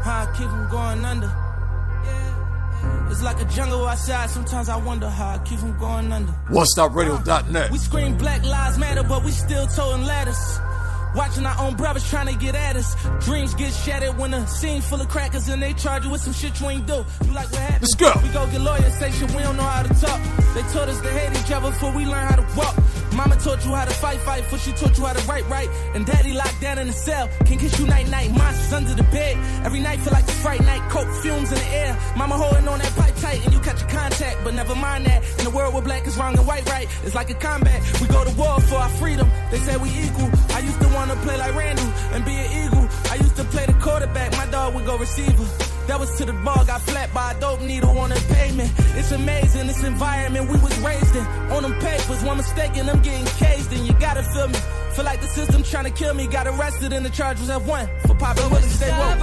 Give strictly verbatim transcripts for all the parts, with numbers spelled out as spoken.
how I keep from going under. It's like a jungle outside, sometimes I wonder how I keep from going under. one stop radio dot net. We scream Black Lives Matter, but we still toting ladders. Watching our own brothers trying to get at us. Dreams get shattered when a scene full of crackers and they charge you with some shit you ain't do. You like what happened? Let's go. We go get lawyers, say shit we don't know how to talk. They taught us to hate each other before we learn how to walk. Mama taught you how to fight, fight, before she taught you how to write, right. And daddy locked down in the cell, can kiss you night, night. Monsters under the bed, every night feel like a fright night. Coke fumes in the air, mama holding on that pipe tight. And you catch a contact, but never mind that. In a world where black is wrong and white right, it's like a combat. We go to war for our freedom, they say we equal. I used to want to play like Randall and be an eagle. I used to play the quarterback, my dog would go receiver. That was to the ball, got flat by a dope needle on the pavement. It's amazing, this environment we was raised in. On them papers, one mistake and I'm getting caged in. You gotta feel me, feel like the system trying to kill me. Got arrested and the charges have won. For popping bullets, stay woke.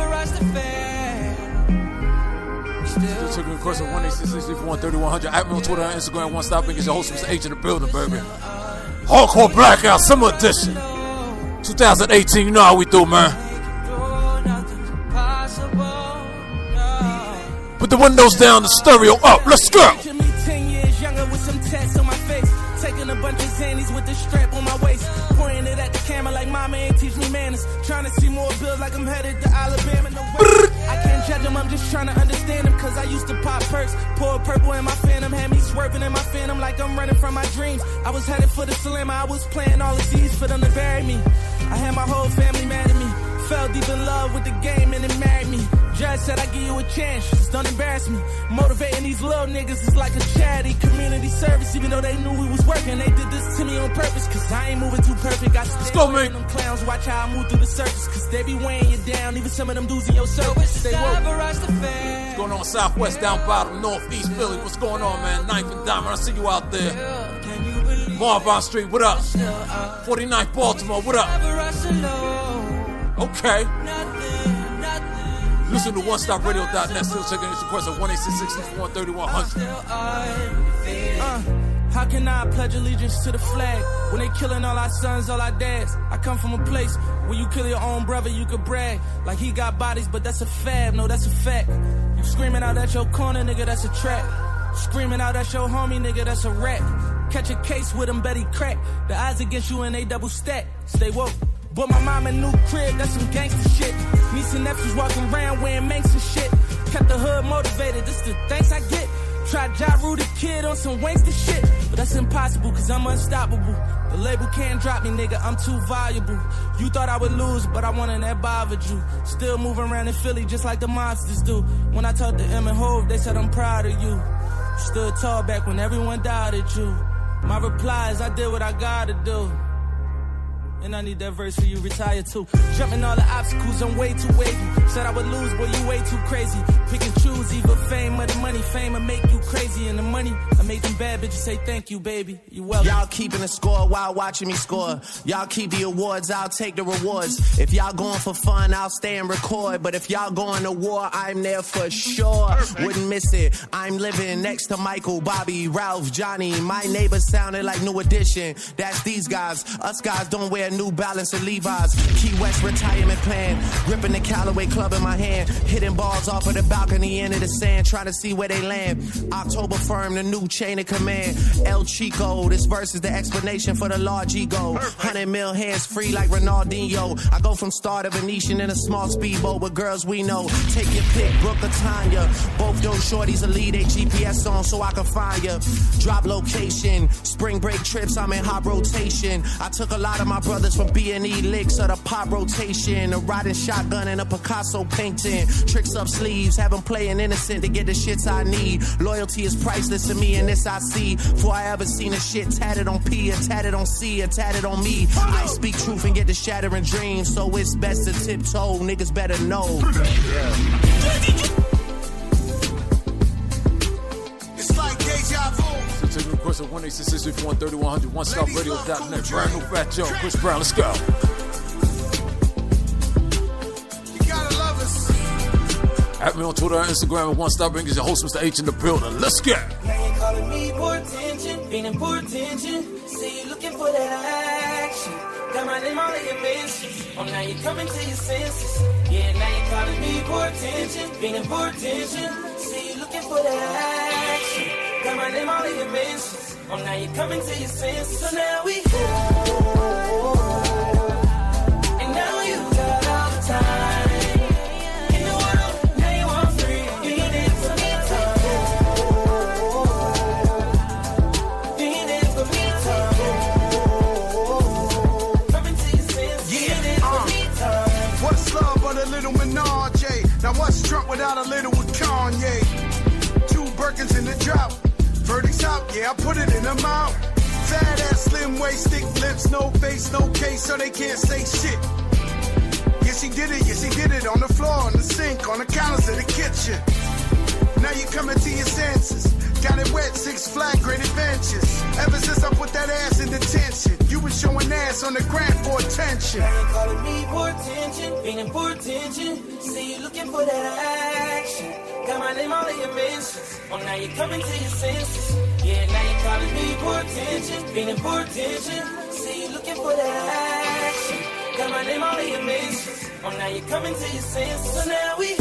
Still taking the course of one eight six six one three one hundred. At me on Twitter and Instagram, one stop and get your host, Mister H in the building, baby. Hardcore Blackout Summer Edition twenty eighteen, you know how we do, man. Put the windows down, the stereo up, let's go. ten years younger with some tats on my face. Taking a bunch of Xannies with the strap on my waist. Pointing it at the camera like mama ain't teach me manners. Trying to see more bills like I'm headed to Alabama. No way. I can't judge them, I'm just trying to understand them. Cause I used to pop perks, pour purple in my phantom. Had me swerving in my phantom like I'm running from my dreams. I was headed for the slammer, I was playing all the Z's for them to bury me. I had my whole family mad at me. Fell deep in love with the game and it married me. Judge said I give you a chance, just don't embarrass me. Motivating these little niggas is like a charity, community service. Even though they knew we was working, they did this to me on purpose. Cause I ain't moving too perfect. I Let's go, man. Them clowns, watch how I move through the surface. Cause they be weighing you down, even some of them dudes in your service. Stay woke. What's going on southwest, down bottom, northeast Philly? What's going on, man? Ninth and Diamond, I see you out there. Marvin Street, what up? forty-ninth Baltimore, what up? Okay. Listen to one stop radio dot net. Still checking this request at one eight six six one three one hundred. Uh, how can I pledge allegiance to the flag when they killing all our sons, all our dads? I come from a place where you kill your own brother, you could brag like he got bodies, but that's a fab. No, that's a fact. You screaming out at your corner, nigga, that's a trap. Screaming out at your homie, nigga, that's a rap. Catch a case with him, Betty crack. The odds against you and they double stack. Stay woke. Bought my mom a new crib, that's some gangster shit. Niece and nephews walking around wearing Manx and shit. Kept the hood motivated, this the thanks I get. Tried Ja Rule the kid on some wankster shit, but that's impossible cause I'm unstoppable. The label can't drop me, nigga, I'm too valuable. You thought I would lose, but I wanted that bothered you. Still moving around in Philly just like the monsters do. When I talked to Em and Hove, they said I'm proud of you. Stood tall back when everyone doubted you. My reply is I did what I gotta do. And I need that verse for you, retire too. Jumping all the obstacles, I'm way too wavy. Said I would lose, boy, you way too crazy. Pick and choose, either fame or the money. Fame will make you crazy, and the money I make them bad bitches say thank you, baby. You welcome. Y'all keeping the score while watching me score. Y'all keep the awards, I'll take the rewards. If y'all going for fun, I'll stay and record. But if y'all going to war, I'm there for sure. Wouldn't miss it. I'm living next to Michael, Bobby, Ralph, Johnny. My neighbors sounded like New Edition. That's these guys. Us guys don't wear New Balance and Levi's. Key West retirement plan. Gripping the Callaway club in my hand. Hitting balls off of the balcony into the sand. Trying to see where they land. October firm, the new chain of command. El Chico, this verse is the explanation for the large ego. Hundred mil hands free like Ronaldinho. I go from star to Venetian in a small speedboat with girls we know. Take your pick, Brooke or Tanya. Both those shorties will leave their G P S on so I can find ya. Drop location. Spring break trips, I'm in hot rotation. I took a lot of my brothers from B and E licks or the pop rotation. A riding shotgun and a Picasso painting. Tricks up sleeves, have them playing innocent to get the shits I need. Loyalty is priceless to me and this I see. Before I ever seen a shit tatted on P or tatted on C or tatted on me. I speak truth and get the shattering dreams. So it's best to tiptoe, niggas better know. It's like deja vu. Take the course of one eight six six one three one hundred. one stop radio dot net. Brand new Fat Joe, Chris Brown, let's go. You gotta love us. At me on Twitter and Instagram at One Stop English. Your host, Mister H in the building. Let's get. Now you calling me for attention, feeling for attention. Say you looking for that action. Got my name all in your mentions. Oh, now you coming to your senses. Yeah, now you calling me for attention. Feeling for attention. See you looking for that action. Got my name all in your mentions. Oh, now you coming to your senses. So now we and now you got all the time in the world. Now you want free. You need it for me time. You need it for me time. Coming to your senses. You need it for me time. What's love but a little menage? Now what's drunk without a little with Kanye? Two Birkins in the drought. Verdict's out, yeah, I put it in her mouth. Fat ass, slim waist, thick lips, no face, no case, so they can't say shit. Yes, he did it, yes, he did it on the floor, on the sink, on the counters of the kitchen. Now you coming to your senses. Got it wet, six flag, great adventures. Ever since I put that ass in detention, you was showing ass on the ground for attention. Now you calling me for attention, feeling for attention. See you looking for that action. Got my name all in your mentions. Oh, now you coming to your senses. Yeah, now you calling me for attention, feeling for attention. See you looking for that action. Got my name all in your mentions. Oh, now you coming to your senses. So now we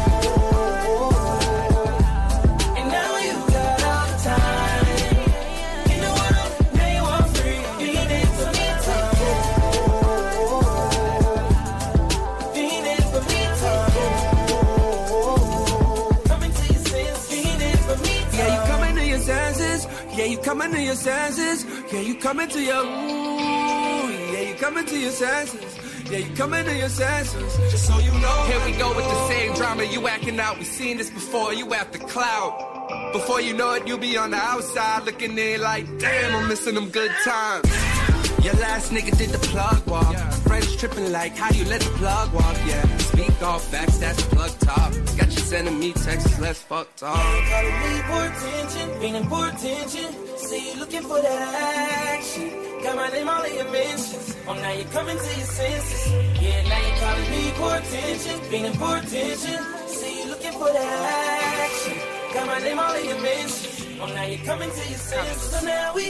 and now you got all the time in the world. Now you are free. You need it for me time. You need it for me time. Coming to your senses. You need it for me time. Yeah, you coming to your senses. Yeah, you coming to your senses. Yeah, you coming to your ooh. Yeah, you coming to your senses. Yeah, you coming to your senses. Just so you know. Here we go with the same drama. You acting out. We seen this before. You at the cloud. Before you know it, you be on the outside looking in like, damn, I'm missing them good times. Your last nigga did the plug walk. Yeah. Friends tripping like, how you let the plug walk? Yeah, speak all facts, that's plug talk. Got you sending me texts, let's fuck talk. Yeah, you calling me for attention, feeling for attention. See you looking for that action. Got my name all in your mentions. Oh, now you coming to your senses. Yeah, now you calling me for attention, feeling for attention. See you looking for that action. Got my name all in your mentions. Oh, now you coming to your senses. So now we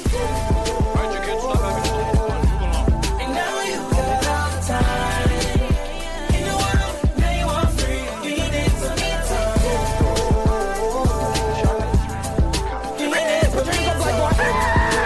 and now you got all the time in the world. Now you are free. You need it for me time. You need it for me time.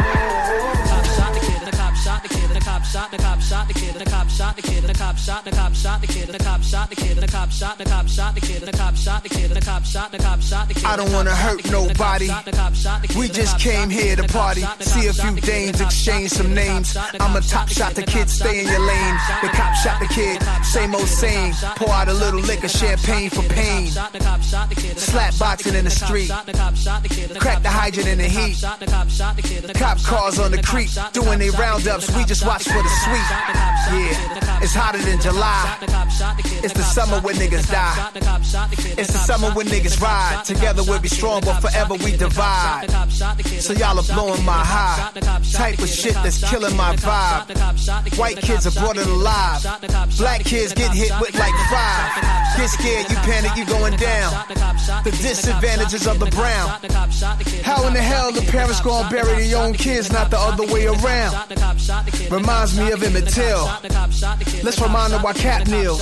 The cop shot the kid, the cop shot the cop shot the kid, the cop shot the kid, the cop shot the cop shot the kid, the cop shot the kid, the cop shot the cop shot the kid, the cop shot the kid, the cop shot the cop shot the kid. I don't wanna hurt nobody. We just came here to party, see a few dames, exchange some names. I'm a top shot the kid, stay in your lane. The cop shot the kid, same old same. Pour out a little liquor, champagne for pain. Slap boxing in the street, crack the hydrant in the heat. Cop cars on the creek, doing they roundups, we just watch for the sweet. Yeah, it's hotter than July. It's the summer when niggas die. It's the summer when niggas ride. Together we'll be strong, but forever we divide. So y'all are blowing my high. Type of shit that's killing my vibe. White kids are brought it alive. Black kids get hit with like five. Get scared, you panic, you going down. The disadvantages of the brown. How in the hell the parents gonna bury their own kids, not the other way around? Reminds me of Emmett Till. Let's remind them why Cap kneels.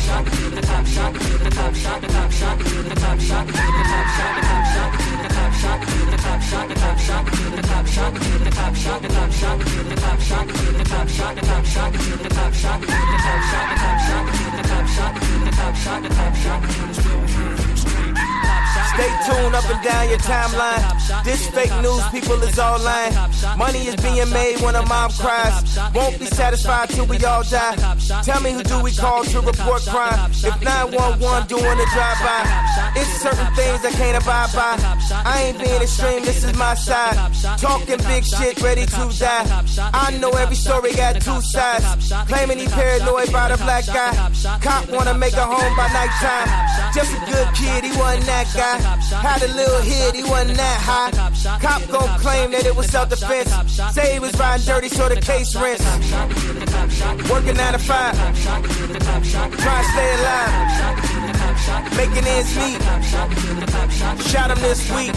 Stay tuned up and down your timeline. This fake news, people is all lying. Money is being made when a mom cries. Won't be satisfied till we all die. Tell me who do we call to report crime? If nine one one doing a drive-by, it's certain things I can't abide by. I ain't being extreme, this is my side. Talking big shit, ready to die. I know every story got two sides. Claiming he paranoid by the black guy. Cop wanna make a home by nighttime. Just a good kid, he wasn't that guy. Had a little hit, he wasn't that high. Cop gon' claim that it was self-defense. Say he was riding dirty so the case rents. Working nine to five, trying to stay alive. making ends meet. Shot him this week.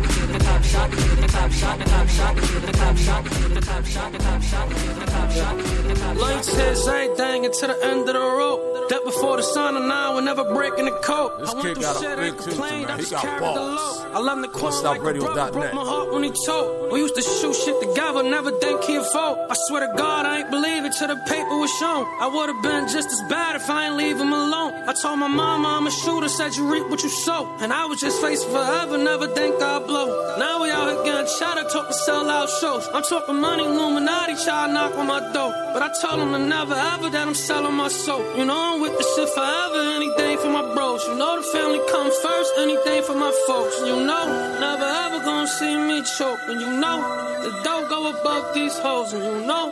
Lights hits everything until the end of the rope. That before the sun and I will never breaking the code. This I went kid through got shit, a I big future, complained, man. I He just got carried the balls. load. I love the quote Stop like radio a brother, dot broke net. my heart when he told. We used to shoot shit together, never think he'd fold. I swear to God, I ain't believe it till the paper was shown. I would've been just as bad if I ain't leave him alone. I told my mama I'm a shooter, said you reap what you sow. And I was just facing forever, never think I'd blow. Now we out here getting shot, I talk to sell out shows. I'm talking money, Illuminati, try to knock on my door. But I told him to never ever that I'm selling my soul. You know I'm with the shit forever, anything for my bros. You know the family come first, anything for my folks. You know, never ever gonna see me choke. And you know, the dough go above these hoes. And you know,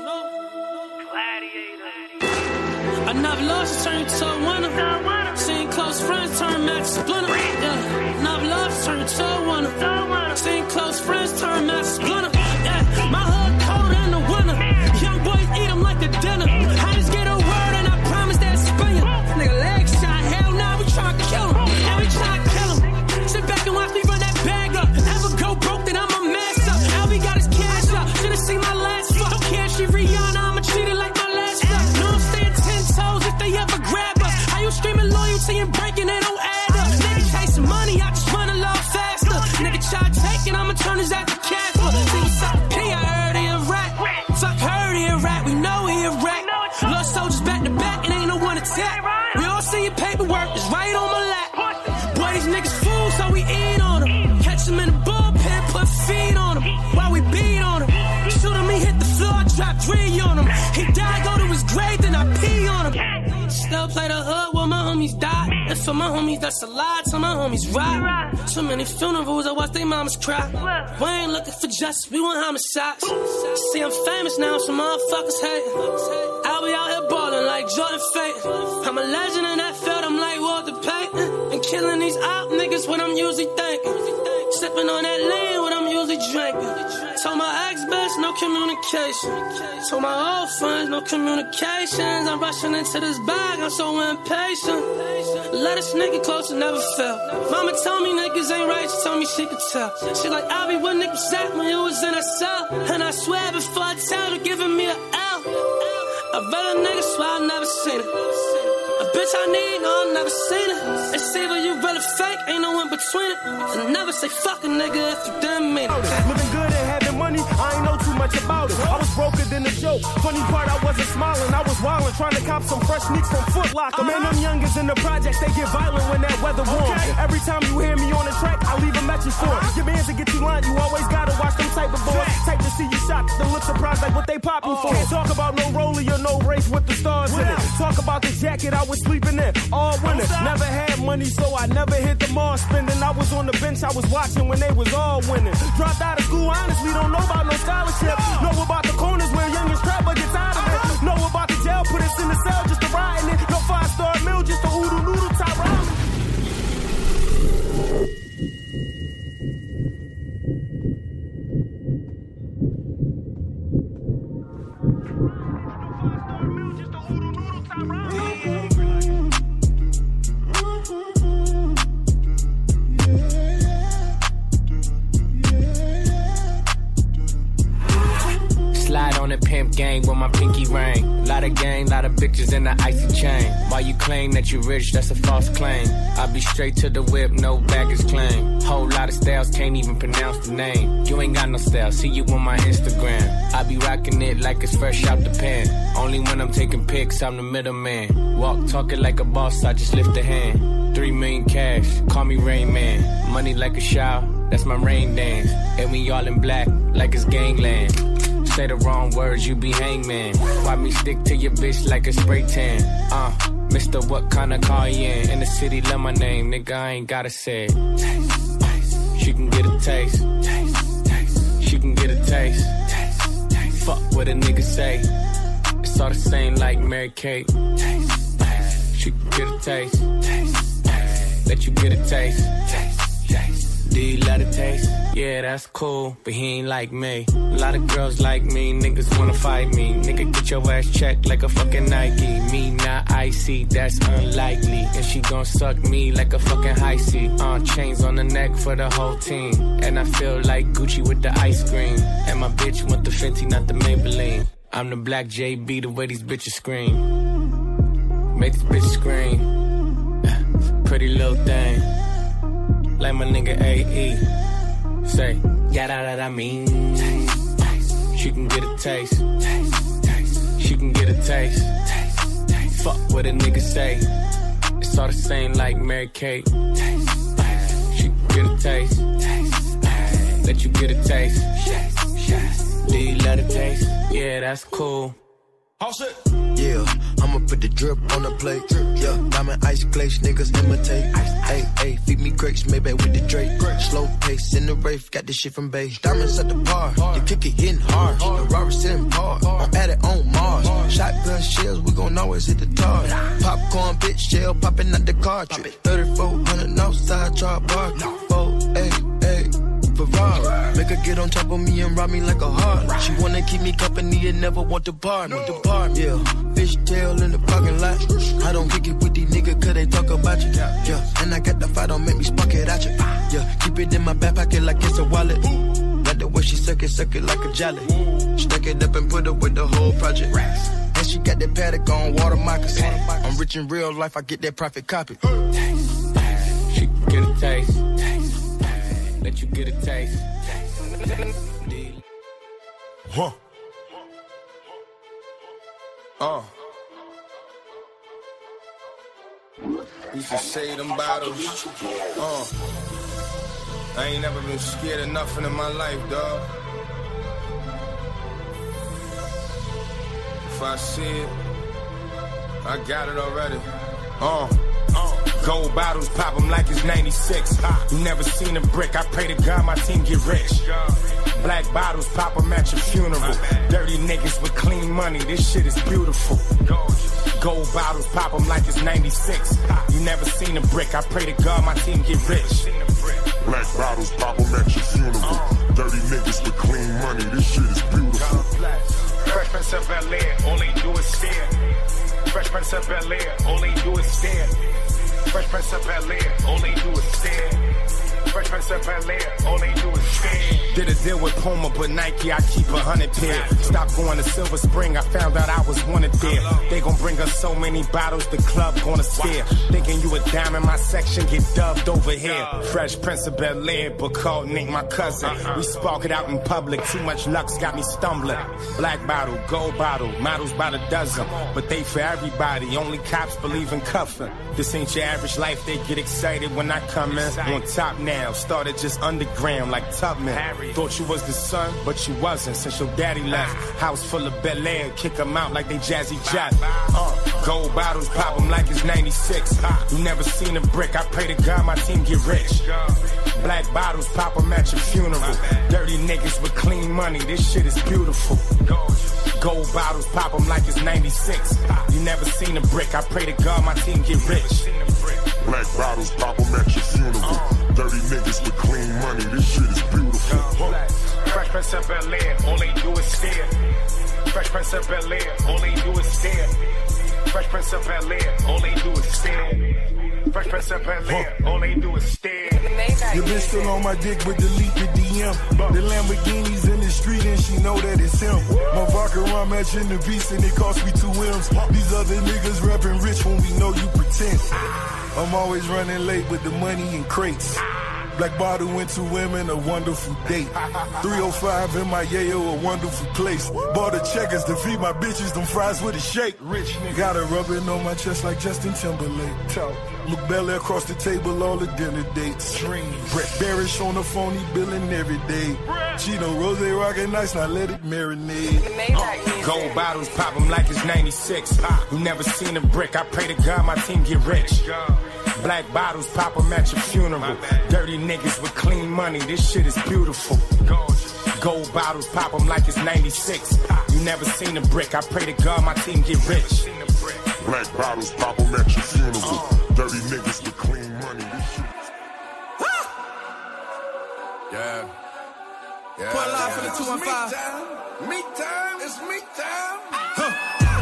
I never lost, turned to a winner. Seen close friends turn Max Splinter. Yeah, never lost, turned to a winner. Seen close friends turn Max Splinter. Yeah, my hood cold in the winter. Young boys eat them like a dinner. I just get a word and I promise that spin ya. Nigga leg shot, hell nah, we tryna kill him. Yeah, we tryna kill him. Sit back and watch me run that bag up. Ever go broke, then I'm a mess up. L B got his cash up. Should've seen my last fuck. Don't care if she Rihanna, I'ma treat it like my last fuck. No, I'm staying ten toes if they ever grab us. How you screaming loyalty and breaking it don't add up. Nigga chasing money, I just run a lot faster. Nigga try to take it, I'ma turn his ass to Casper. See what's up, P, I heard he a rat. Fuck heard he a rat, we know he a rat. Lost soldiers back to back and ain't no one attack. We all see your paperwork, it's right on my lap. Boy, these niggas fools, so we eat on them. Catch them in the bullpen, put feet on them. While we beat on them. Shoot him, he hit the floor, drop three on him. He died, go to his grave, then I pee on him. Still play the hood while my homies die. And for my homies, that's a lie, till my homies ride. Too many funerals, I watch they mamas cry. We ain't looking for justice, we want homicides. See, I'm famous now, some motherfuckers hate. I'll be out here ballin' like Jordan Fate. I'm a legend in that field, I'm like Walter Payton. And killing these op niggas, what I'm usually thinking. Sipping on that lean, what I'm usually drinking. Told my ex-bitch, no communication. Told my old friends, no communications. I'm rushing into this bag, I'm so impatient. Let us nigga close and never fell. Mama told me niggas ain't right, she told me she could tell. She like, I be what niggas at when you was in a cell. And I swear before I tell her, giving me a L. I bet a nigga swear I never seen it. A bitch I need, no, I never seen it. It's either you really fake, ain't no in between it. And never say fuck a nigga if you didn't mean it. Living good and having money, I ain't know too much about it. I was broker than a joke. Funny part, I wasn't smiling, I was wildin', trying to cop some fresh sneaks from Foot Locker. Man, them youngins in the projects, they get violent when that weather warm. Every time you hear me on the track, I leave a message for it. Your bands to get you lined, you always gotta watch them type of boys. Type to see you shocked, they look surprised like what they popping for. Can't talk about no rollie or no race with the stars in it. Talk about the jacket I was sleeping in all winter. Never had money, so I never hit the mall spending. I was on the bench, I was watching when they was all winning. Dropped out of school, honestly, don't know about no scholarship. Know about the corners where youngest trapper gets out of it. Know about the jail, put us in the cell just to ride in it. No five-star meal, just a oodle noodle top ramen. Pimp gang with my pinky ring. Lot of gang, lot of bitches in the icy chain. While you claim that you rich, that's a false claim. I be straight to the whip, no baggage claim. Whole lot of styles, can't even pronounce the name. You ain't got no style, see you on my Instagram. I be rocking it like it's fresh out the pan. Only when I'm taking pics, I'm the middleman. Walk talking like a boss, I just lift a hand. Three million cash, call me Rain Man. Money like a shower, that's my rain dance. And we all in black, like it's gangland. Say the wrong words, you be hangman. Why me stick to your bitch like a spray tan? Uh, Mister What kind of car you in? In the city, love my name, nigga, I ain't gotta say it. Taste, taste. She can get a taste. Taste, taste. She can get a taste. Taste, taste. Fuck what a nigga say. It's all the same like Mary Kate. Taste, taste. She can get a taste. Taste, taste. Let you get a taste. Taste, taste. Do you love the taste? Yeah, that's cool, but he ain't like me. A lot of girls like me, niggas wanna fight me. Nigga, get your ass checked like a fucking Nike. Me not icy, that's unlikely. And she gon' suck me like a fucking high C. Uh, chains on the neck for the whole team. And I feel like Gucci with the ice cream. And my bitch want the Fenty, not the Maybelline. I'm the black J B, the way these bitches scream. Make these bitches scream. Pretty little thing. Like my nigga A E. Say, yada that I mean. Taste, taste. She can get a taste. Taste, taste. She can get a taste. Taste, taste. Fuck what a nigga say. It's all the same like Mary Kate. Taste, taste. She can get a taste. Taste, taste. Let you get a taste. Yes, yes. Do you love the taste? Yeah, that's cool. All set. Yeah, I'ma put the drip on the plate. Yeah, diamond ice glaze, niggas imitate. Hey, hey, feed me grapes, maybe with the Drake. Slow pace in the Wraith, got this shit from Bay. Diamonds at the bar, you kick it hitting hard. The Robert sitting par, I'm at it on Mars. Shotgun shells, we gon' always hit the tar. Popcorn, bitch, shell popping out the cartridge. thirty-four hundred outside, drop bar. Four, hey, hey. Ferrari. Make her get on top of me and rob me like a heart. She wanna keep me company and never want to bar me. Yeah, fishtail in the parking lot. I don't kick it with these niggas cause they talk about you. Yeah, and I got the fight, don't make me spark it at you. Yeah, keep it in my back pocket like it's a wallet. Like the way she suck it, suck it like a jelly. Stack it up and put it with the whole project. And she got that paddock on water moccasins. I'm rich in real life, I get that profit copy. Taste, taste. She can get a taste. Taste. Let you get a taste. Huh. Uh. Used to say them bottles. Uh. I ain't never been scared of nothing in my life, dawg. If I see it, I got it already. Uh. Gold bottles, pop them like it's ninety-six. You never seen a brick, I pray to God my team get rich. Black bottles, pop them at your funeral. Dirty niggas with clean money, this shit is beautiful. Gold bottles, pop them like it's ninety-six. You never seen a brick, I pray to God my team get rich. Black bottles, pop them at your funeral. Dirty niggas with clean money, this shit is beautiful. Fresh Prince of Bel-Air, all they do is stare. Fresh Prince of Bel-Air, all they do is stare. Fresh Prince of Bel-Air, all they do is stare. Fresh Prince of Bel-Air, all they do is stare. Did a deal with Puma, but Nike, I keep a hundred pair. Stopped going to Silver Spring, I found out I was wanted there. They gon' bring us so many bottles, the club gonna stare. Thinking you a dime in my section, get dubbed over here. Fresh Prince of Bel-Air, but called Nick my cousin. We spark it out in public, too much luck's got me stumbling. Black bottle, gold bottle, models by the dozen. But they for everybody, only cops believe in cuffing. This ain't your average life, they get excited when I come in. On top now, started just underground like Tubman. Thought you was the son, but you wasn't since your daddy left. House full of Bel-Air, kick them out like they Jazzy Jeff. Uh, gold bottles, pop them like it's ninety-six. You never seen a brick, I pray to God my team get rich. Black bottles, pop them at your funeral. Dirty niggas with clean money, this shit is beautiful. Gold bottles, pop them like it's ninety-six. You never seen a brick, I pray to God my team get rich. Black bottles, pop them at your funeral. Dirty niggas with clean money, this shit is beautiful. Fresh Prince of Bel-Air, all they do is stare. Fresh Prince of Bel-Air, all they do is stare. Fresh Prince of Bel-Air, all they do is stare. Fresh Prince of Bel-Air, all they do is stare. Your bitch still on my dick with delete the D M. The Lamborghini's in the street and she know that it's him. My vodka rum matching the beast and it cost me two M's. These other niggas rapping rich when we know you pretend. I'm always running late with the money in crates. Black bottle went to women, a wonderful date. three oh five in my yayo, a wonderful place. Bought the checkers to feed my bitches, them fries with a shake. Rich nigga. Got her rubbing on my chest like Justin Timberlake. Talk. Look Bel-Air across the table, all the dinner dates. Dreams. Brett Barish on the phone, he billing every day. Chino Rose rockin' nice, now let it marinate. Uh, gold bottles, pop them like it's ninety-six. You never seen a brick, I pray to God my team get rich. Black bottles, pop them at your funeral. Dirty niggas with clean money, this shit is beautiful. Gold bottles, pop them like it's ninety-six. You never seen a brick, I pray to God my team get rich. Black bottles, pop them at your funeral. Dirty niggas with clean money, this shit. Yeah, Point line for the two one five. Meet time, it's meet time. Huh.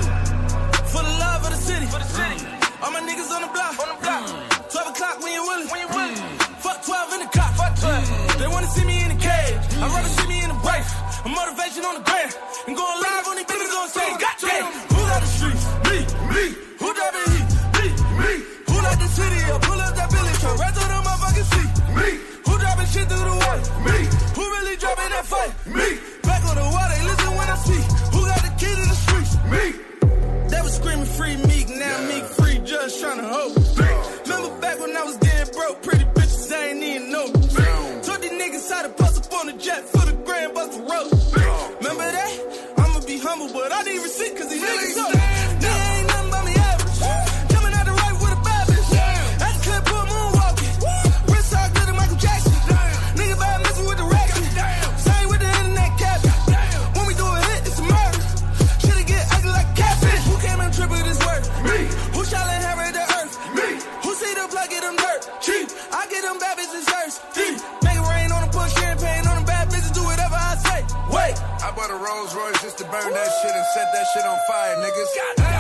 For the love of the city. For the city. All my niggas on the block. On the block. Mm. twelve o'clock when you willing. When you willing. Mm. Fuck twelve in the cop. Fuck twelve. Mm. They wanna see me in the cage. Mm. I'd rather see me in the break. A motivation on the ground. And going live on these bitches on stage. Goddamn. Who got the streets? Me. Me. Who driving heat? Me. Me. Who like the city? Or pull up that Billy truck. Right through the motherfucking seat. Me. Who driving shit through the water? Me. Who really dropping that fight? Me. Back on the water. Listen when I speak. Who got the key to the streets? Me. They was screaming free Meek. Now yeah. Meek free just trying to hold. Remember back when I was dead broke. Pretty bitches I ain't even know. Told these niggas how to post up on the jet for the grand bust the road. Remember that? I'ma be humble, but I need receipt cause these niggas so. Nigga ain't nothing but me average. Coming out the right with a bad bitch. At the clip, put moonwalking. Wrist all good to Michael Jackson. Nigga bad messing with the racket. Same with the internet cabin. When we do a hit, it's a murder. Should've get acting like catfish. Who came and triple this work? Me. Who shall inherit the earth? Me. Who see the plug, get them dirt? Cheap. I get them bad bitches first. Deep. Make it rain on them, put champagne on them bad bitches. Do whatever I say. Wait. I bought a Rolls Royce just to burn that shit and set that shit on fire, niggas.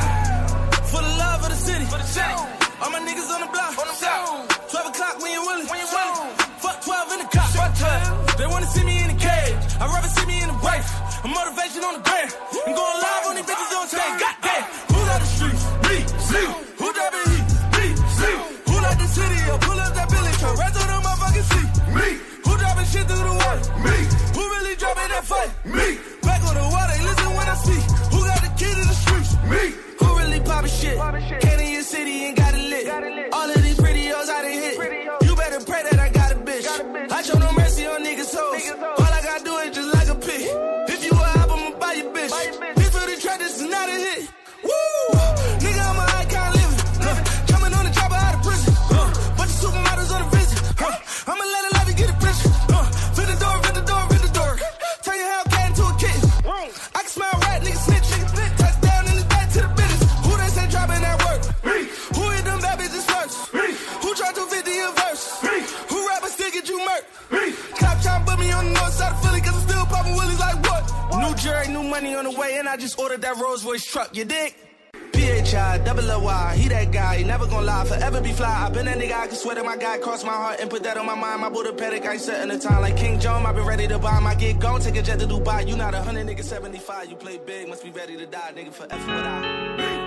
For the love of the city. For the city. All my niggas on the block. On the block. twelve o'clock when you willing. When you willing. Fuck twelve in the cop. Fuck twelve. They wanna see me in the cage. I'd rather see me in the break. A motivation on the ground. And going live on these bitches on stage. Goddamn. Who got the streets? Me. Me. Who driving heat? Me. Me. Who like the city? Or pull up that Billy truck. Right through the motherfucking seat. Me. Who driving shit through the water? Me. Who really dropping that fight? Me. Back on the water. Listen when I speak. Who got the key to the streets? Me. Who really poppin' shit? Came in your city and got it lit. All of these pretty hoes I done hit. You better pray that I got a bitch. I show no mercy on niggas' hoes. All I gotta do is just like a pig. If you a hop, I'ma buy your bitch. This for the track, this is not a hit. Woo! Nigga, I'm an icon living. Uh, coming on the chopper out of prison. Uh, bunch of supermodels on a visit. Uh, I'ma let it live and get a picture. Uh, fit the door, fit the door, fit the door. Turn your Hellcat into a kitten. I can smell rat, nigga snitch. Touchdown in his back to the business. Who they say dropping that work? Me. Who hit them bad bitches first? Me. Who tried to fifty a verse? Me. Who rappers still get you murked? Me. Cop trying to put me on the north side of Philly cause I'm still popping willies like what? what? New jury, new money on the way, and I just ordered that Rolls Royce truck. You dig? P H I, double L Y, he that guy, he never gonna lie, forever be fly. I been that nigga, I can swear that my guy crossed my heart and put that on my mind. My Buddha Pedic, I ain't setting the time like King John. I been ready to buy my gig, gon' take a jet to Dubai. You not a hundred, nigga, seventy-five. You play big, must be ready to die, nigga, for F with I.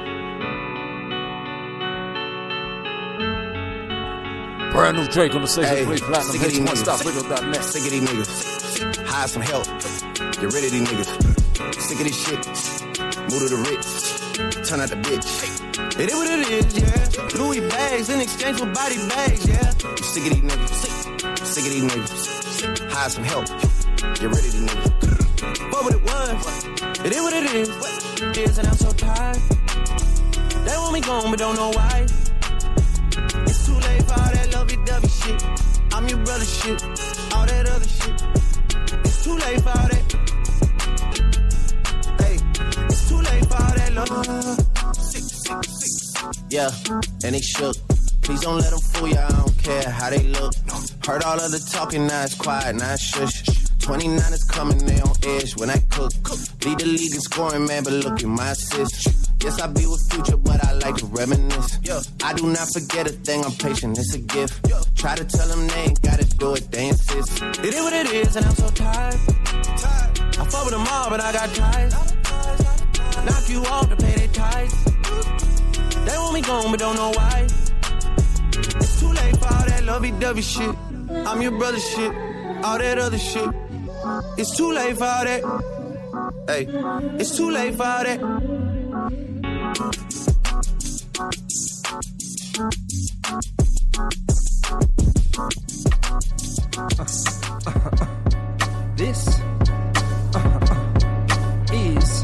Brand new Drake on the station, hey, play platinum, H one stop radio dot net. Sick of these niggas. Hire some help. Get rid of these niggas. Sick of this shit. Move to the rich. Turn out the bitch. It is what it is, yeah. Louis bags in exchange for body bags, yeah. I'm sick of these niggas. Sick of these niggas. Hire some help. Get rid of these niggas. What would it was? It is what it is. It is, and I'm so tired. They want me gone, but don't know why. It's too late for all that lovey-dovey shit. I'm your brother shit. All that other shit. It's too late for all that. Hey, it's too late for all that love. Sick, sick, sick. Yeah, and they shook. Please don't let them fool you, I don't care how they look. Heard all of the talking, now it's quiet, now it's shush. twenty-nine is coming, they on edge when I cook. Lead the league in scoring, man, but look at my assist. Yes, I be with Future, but I like to reminisce. I do not forget a thing, I'm patient, it's a gift. Try to tell them they ain't gotta do it, they insist. It is what it is, and I'm so tired. I fought with them all, but I got ties. Knock you off to pay their ties. They want me gone, but don't know why. It's too late for all that lovey-dovey shit. I'm your brother shit, all that other shit. It's too late for all that. Hey, it's too late for all that. This is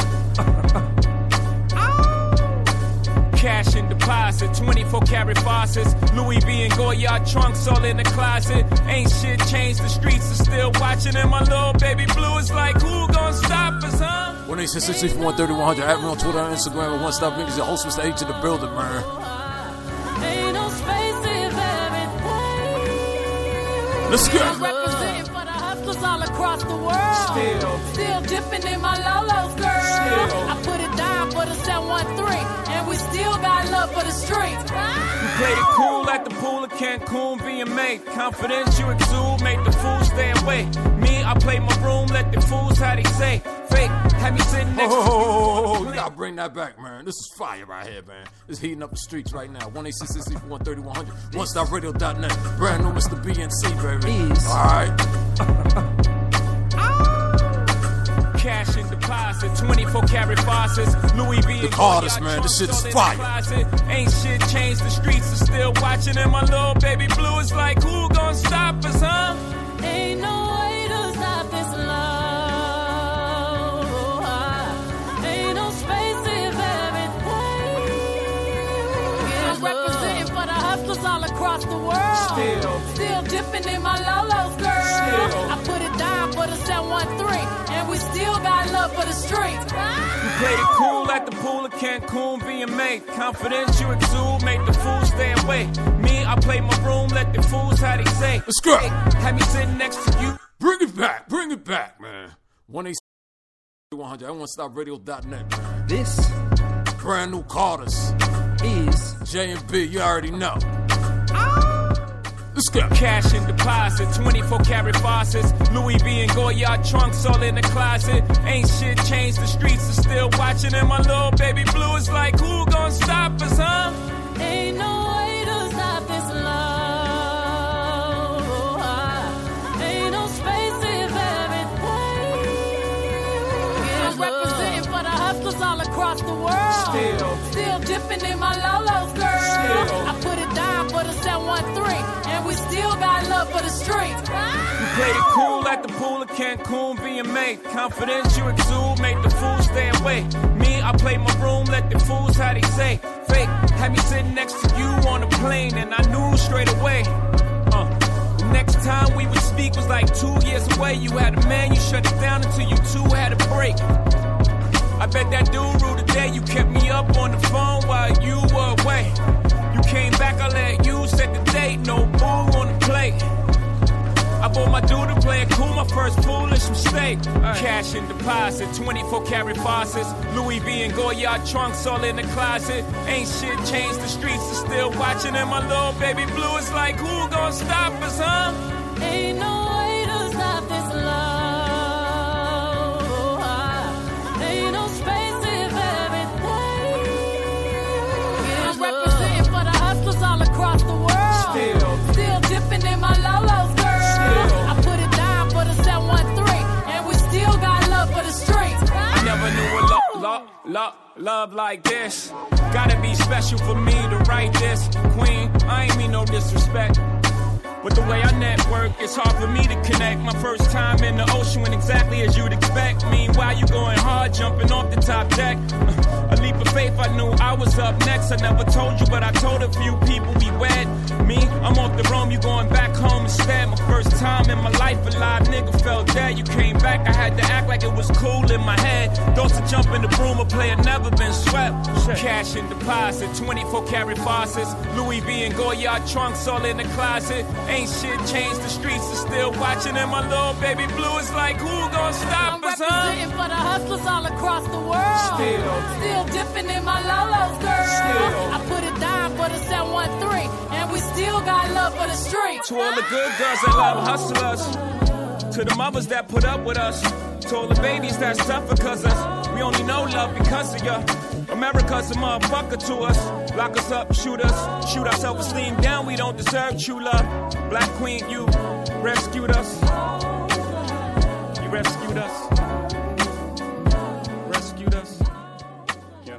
cash in deposit, twenty-four karat faucets, Louis V and Goyard trunks all in the closet. Ain't shit changed, the streets are still watching, and my little baby blue is like, who gon' stop us, huh? one eight six six, one three one hundred. At me on Twitter and Instagram at One Stop Niggas. Your host, Mister H in the building, man. Ain't no space if everything. Let's go. Representing for the hustlers all across the world. Still, still dipping in my Lolos, girl. Still. I put it down for the seven one three, and we still got love for the streets. You played it cool at the pool of Cancun, being made. Confidence you exude, make the fools stay away. Me, I play my room, let the fools how they say. Fake, have me sitting next oh, to oh, oh, you gotta bring that back, man. This is fire right here, man. It's heating up the streets right now. one eight six six six one three one hundred. one stop radio dot net. Brand new Mister B N C, baby. Ease. All right. Cash and deposit, twenty-four karat faucets, Louis V. The Carters, man, this shit is fire. Ain't shit changed, the streets are still watching, and my little baby blue is like, who gon' stop us, huh? Ain't no way to stop this love. Ain't no space if everything. I'm representing for the hustlers all across the world. Still, still dipping in my Lolos, girl. Still. I put it down for the seven one three, and we still got love for the streets. You played it cool at the pool of Cancun, being made. Confidence you exude, make the fools stay away. Me, I play my room, let the fools how they say. Let's go. Hey, have me sitting next to you. Bring it back, bring it back, man. one eight six six one hundred. I one stop radio dot net, man. This brand new Carters is J and B, you already know. Let's go. Cash and deposit, twenty-four karat faucets, Louis V and Goyard trunks all in the closet. Ain't shit changed, the streets are still watching, and my little baby blue is like, who gon' stop us, huh? Ain't no way to stop this love. Ain't no space if everything. I'm representing for the hustlers all across the world. Still, still dipping in my Lolos, girl. Still. I put it down for the seven one three, and we still got love for the streets. You played it cool at the pool of Cancun, being made. Confidence you exude, make the fools stay away. Me, I play my room, let the fools how they say. Fake, had me sitting next to you on a plane, and I knew straight away. Uh, the next time we would speak was like two years away. You had a man, you shut it down until you two had a break. I bet that dude ruled the day you kept me up on the phone while you were away. You came back, I let you set the date, no boo on the plate. I bought my dude to play it cool, my first foolish mistake. Right. Cash and deposit, twenty-four karat faucets, Louis V and Goyard trunks all in the closet. Ain't shit changed, the streets are still watching, and my little baby blue is like, who gon' stop us, huh? Ain't no way to stop this love. Ain't no space if everything. I'm representing for the hustlers all across the world. Still, still dipping in my Lolos, girl. Still. I put it down for the seven one three, and we still got love for the streets. I never knew a love, love, love, love like this. Gotta be special for me to write this. Queen, I ain't mean no disrespect, but the way I network, it's hard for me to connect. My first time in the ocean went exactly as you'd expect. Meanwhile, you going hard, jumping off the top deck. A leap of faith, I knew I was up next. I never told you, but I told a few people we wed. Me, I'm off the roam, you going back home instead. My first time in my life, a live nigga felt dead. You came back, I had to act like it was cool in my head. Thoughts to jump in the broom, a player never been swept. Cash and deposit, twenty-four karat faucets, Louis V and Goyard trunks all in the closet. Ain't shit changed, the streets are still watching, and my little baby blue is like, who gon' stop I'm us, huh? representing for the hustlers all across the world. Still, still dipping in my Lolos, girl. Still. I put it down for the seven one three, and we still got love for the streets. To all the good girls that love hustlers, to the mothers that put up with us, to all the babies that suffer cause us, we only know love because of ya. America's a motherfucker to us. Lock us up, shoot us, shoot our self-esteem down. We don't deserve true love. Black Queen, you rescued us. You rescued us. Rescued us. Yeah.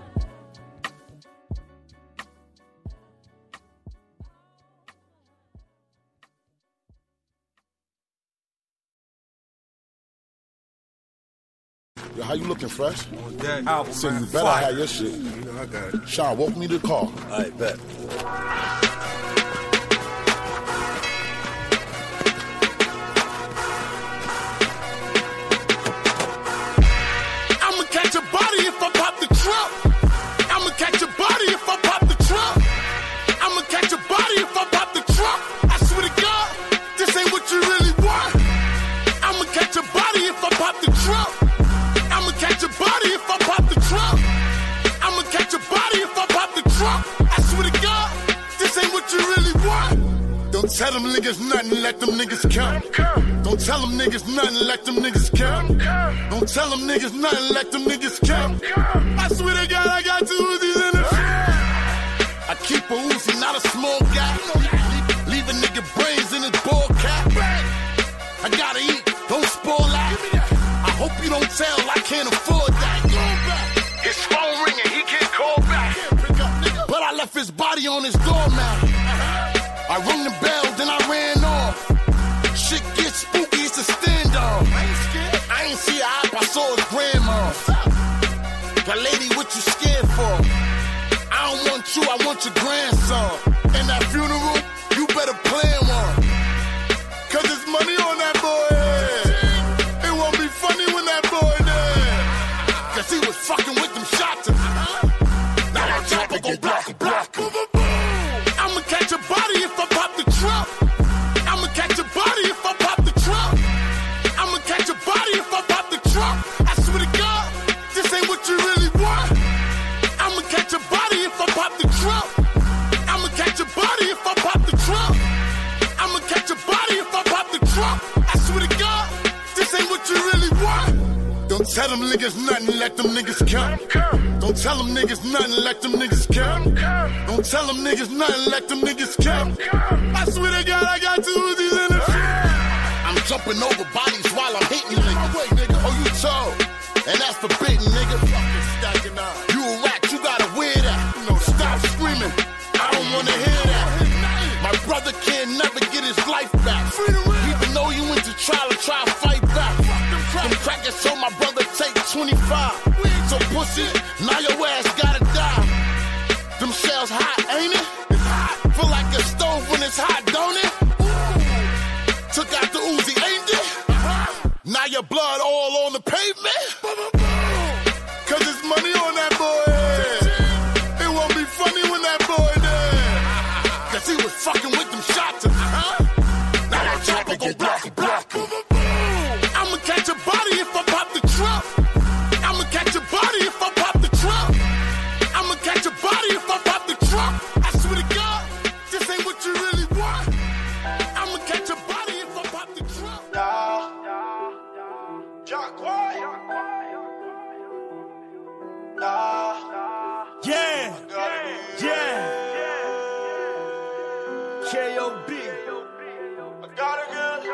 Yo, how you looking, Fresh? On deck. Album, so you better Fire. have your shit. You know I got it. Sean, walk me to the car. All right, bet. I'ma catch a body if I pop the trunk. I'ma catch a body if I pop the trunk. I'ma catch a body if I pop the trunk. I swear to God, this ain't what you really want. I'ma catch ain't what you really want. Don't tell them niggas nothing, let them niggas come. Don't tell them niggas nothing, let them niggas come. Don't tell them niggas nothing, let them niggas come. I swear to God, I got two Uzis in the field. I keep a Uzi, not a small guy. Leave a nigga brains in his ball cap. I gotta eat, don't spoil out. I hope you don't tell, I can't afford that. His phone ringing, he can't call back. But I left his body on his doormat. I rung the bell, then I ran off. Shit gets spooky, it's a standoff. I ain't see her op, I saw his grandma. That lady, what you scared for? I don't want you, I want your grandson. In that funeral, you better plan one. Cause there's money on that boy head. It won't be funny when that boy dead. Cause he was fucking with them shots. Now that chopper gon' block a block. I'ma catch a body if I pop the trunk. I'ma catch a body if I pop the trunk. I'ma catch a body if I pop the trunk. I swear to God, this ain't what you really want. I'ma catch a body if I pop the trunk. I'ma catch a body if I pop the trunk. I'ma catch a body if I pop the trunk. I swear to God, this ain't what you really want. Don't tell them niggas nothing, let them niggas come. Don't tell them niggas nothing, let them niggas come. Don't tell them niggas nothing, let them niggas come. I swear to God, I got two Uzis in the field. I'm jumping over bodies while I'm hitting niggas. Oh, you told, and that's forbidden, nigga. You a rat, you gotta wear that. Stop screaming, I don't wanna hear that. My brother can never get his life back. Even though you went to trial and try to fight back. Them crackers told my brother take twenty-five. So pussy, now your ass gotta die. Them shells hot, ain't it? Feel like a stove when it's hot, don't it? Took out the Uzi, ain't it? Now your blood all on the pavement. Cause there's money on that boy head. It won't be funny when that boy dead. Cause he was fucking with them shots. Now that chopper gon' block a block. I'ma catch a body if I pop the trunk. I'ma catch a body if I pop the trunk. I'ma catch a body if I pop the trunk. I swear to God, this ain't what you really want. I'ma catch a body if I pop the trunk. Yeah, yeah. K O B. I gotta get.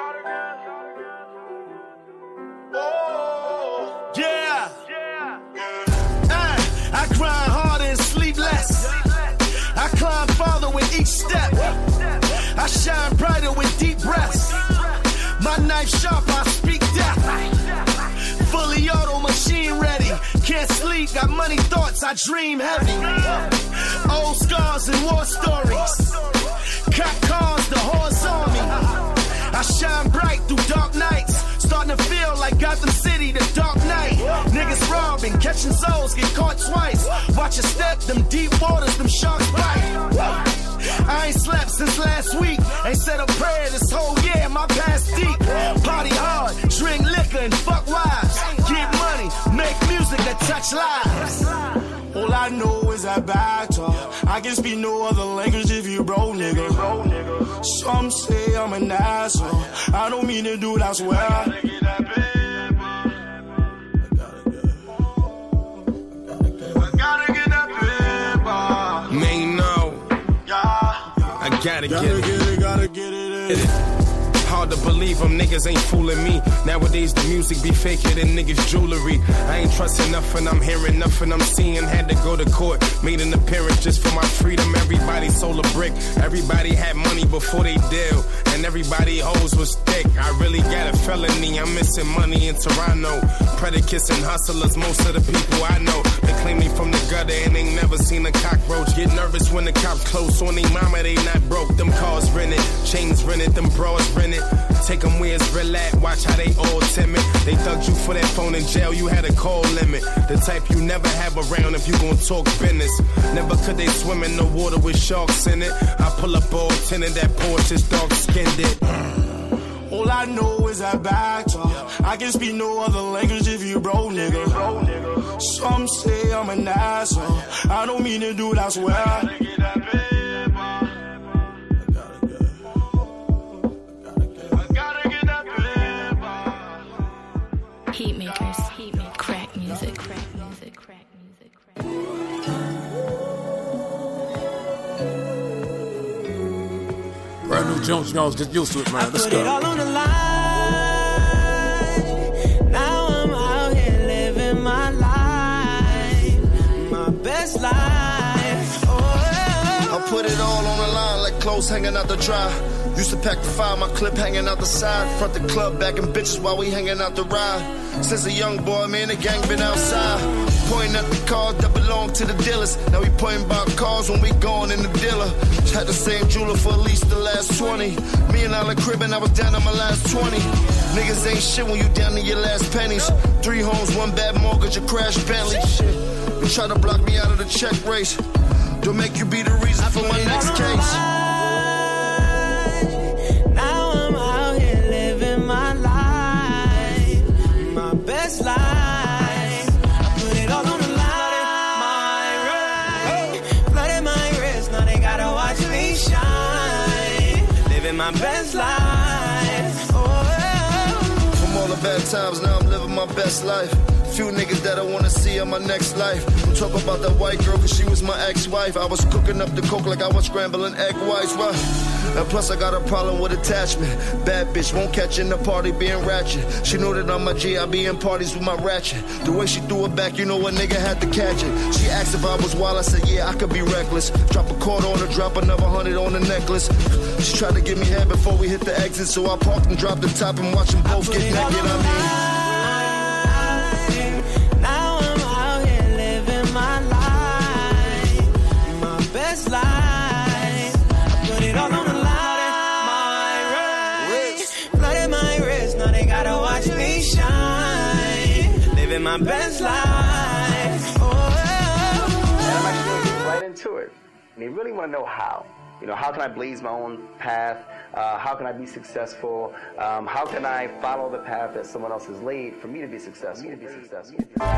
Oh, yeah. Uh, I grind harder and sleep less. I climb farther with each step. I shine brighter with deep breaths. My knife sharp, I speak death. Fully auto, machine ready. Can't sleep, got money thoughts, I dream heavy. Old scars and war stories. Cop cars, the horse on me. I shine bright through dark nights. Starting to feel like Gotham City, the dark night. Niggas robbing, catching souls, get caught twice. Watch your step, them deep waters, them sharks bite. I ain't slept since last week. Ain't said a prayer this whole year, my past deep. Party hard, drink liquor and fuck wives. Get money, make music that touch lives. All I know is that back talk. I can speak no other language if you bro, nigga. Some say I'm an asshole. I don't mean to do it, I swear. I gotta get that paper. I gotta get that paper. Man, no. I gotta, gotta get it. Get it, gotta get it in. Hard to believe them niggas ain't fooling me. Nowadays the music be faker than niggas jewelry. I ain't trusting nothing, I'm hearing nothing, I'm seeing. Had to go to court, made an appearance just for my freedom. Everybody sold a brick, everybody had money before they deal, and everybody hoes was thick. I really got a felony, I'm missing money in Toronto. Predicates and hustlers, most of the people I know. They claim they from the gutter and ain't never seen a cockroach. Get nervous when the cops close on they mama, they not broke. Them cars rented, chains rented, them bras rented. Take them where it's real at, watch how they all timid. They thugged you for that phone in jail, you had a call limit. The type you never have around if you gon' talk business. Never could they swim in the water with sharks in it. I pull up all ten of that Porsche, is dark skinned it. All I know is that back talk. I can speak no other language if you bro, nigga. Some say I'm an asshole. I don't mean to do it, I swear. I gotta get that paper. Brand new Jones Jones. Get used to it, man. Let's Put it all go. on the line. Now I'm out here living my life, my best life. Oh, I put it all on the line like clothes hanging out the dry. Used to pack the fire, my clip hanging out the side. Front the club, backing bitches while we hanging out the ride. Since a young boy, me and the gang been outside. Pointing at the cars that belong to the dealers. Now we pointing about cars when we going in the dealer. Had the same jeweler for at least the last twenty. Me and Alan crib and I was down to my last twenty. Niggas ain't shit when you down to your last pennies. Three homes, one bad mortgage, a crash Bentley. Shit. You try to block me out of the check race. Don't make you be the reason for my next case. now I'm out here living my life, my best life. I put it all on the line, my right. Flooded my wrist, now they gotta watch me shine. Living my best life. Oh. From all the bad times, now I'm living my best life. Few niggas that I wanna see on my next life. I'm talking about that white girl cause she was my ex-wife. I was cooking up the coke like I was scrambling egg whites, right? And plus I got a problem with attachment. Bad bitch won't catch in the party being ratchet. She know that I'm my G, I be in parties with my ratchet. The way she threw it back, you know a nigga had to catch it. She asked if I was wild, I said yeah, I could be reckless. Drop a quarter on her, drop another hundred on the necklace. She tried to give me head before we hit the exit, so I parked and dropped the top and watched them both get naked, I mean. Life. I put it all on the line, my wrist, flooded my wrist, now they gotta watch me shine, living my best life. Oh. And I'm actually going to get right into it. And you really want to know how. You know, how can I blaze my own path? Uh, how can I be successful? Um, how can I follow the path that someone else has laid for me to be successful? Me to be successful.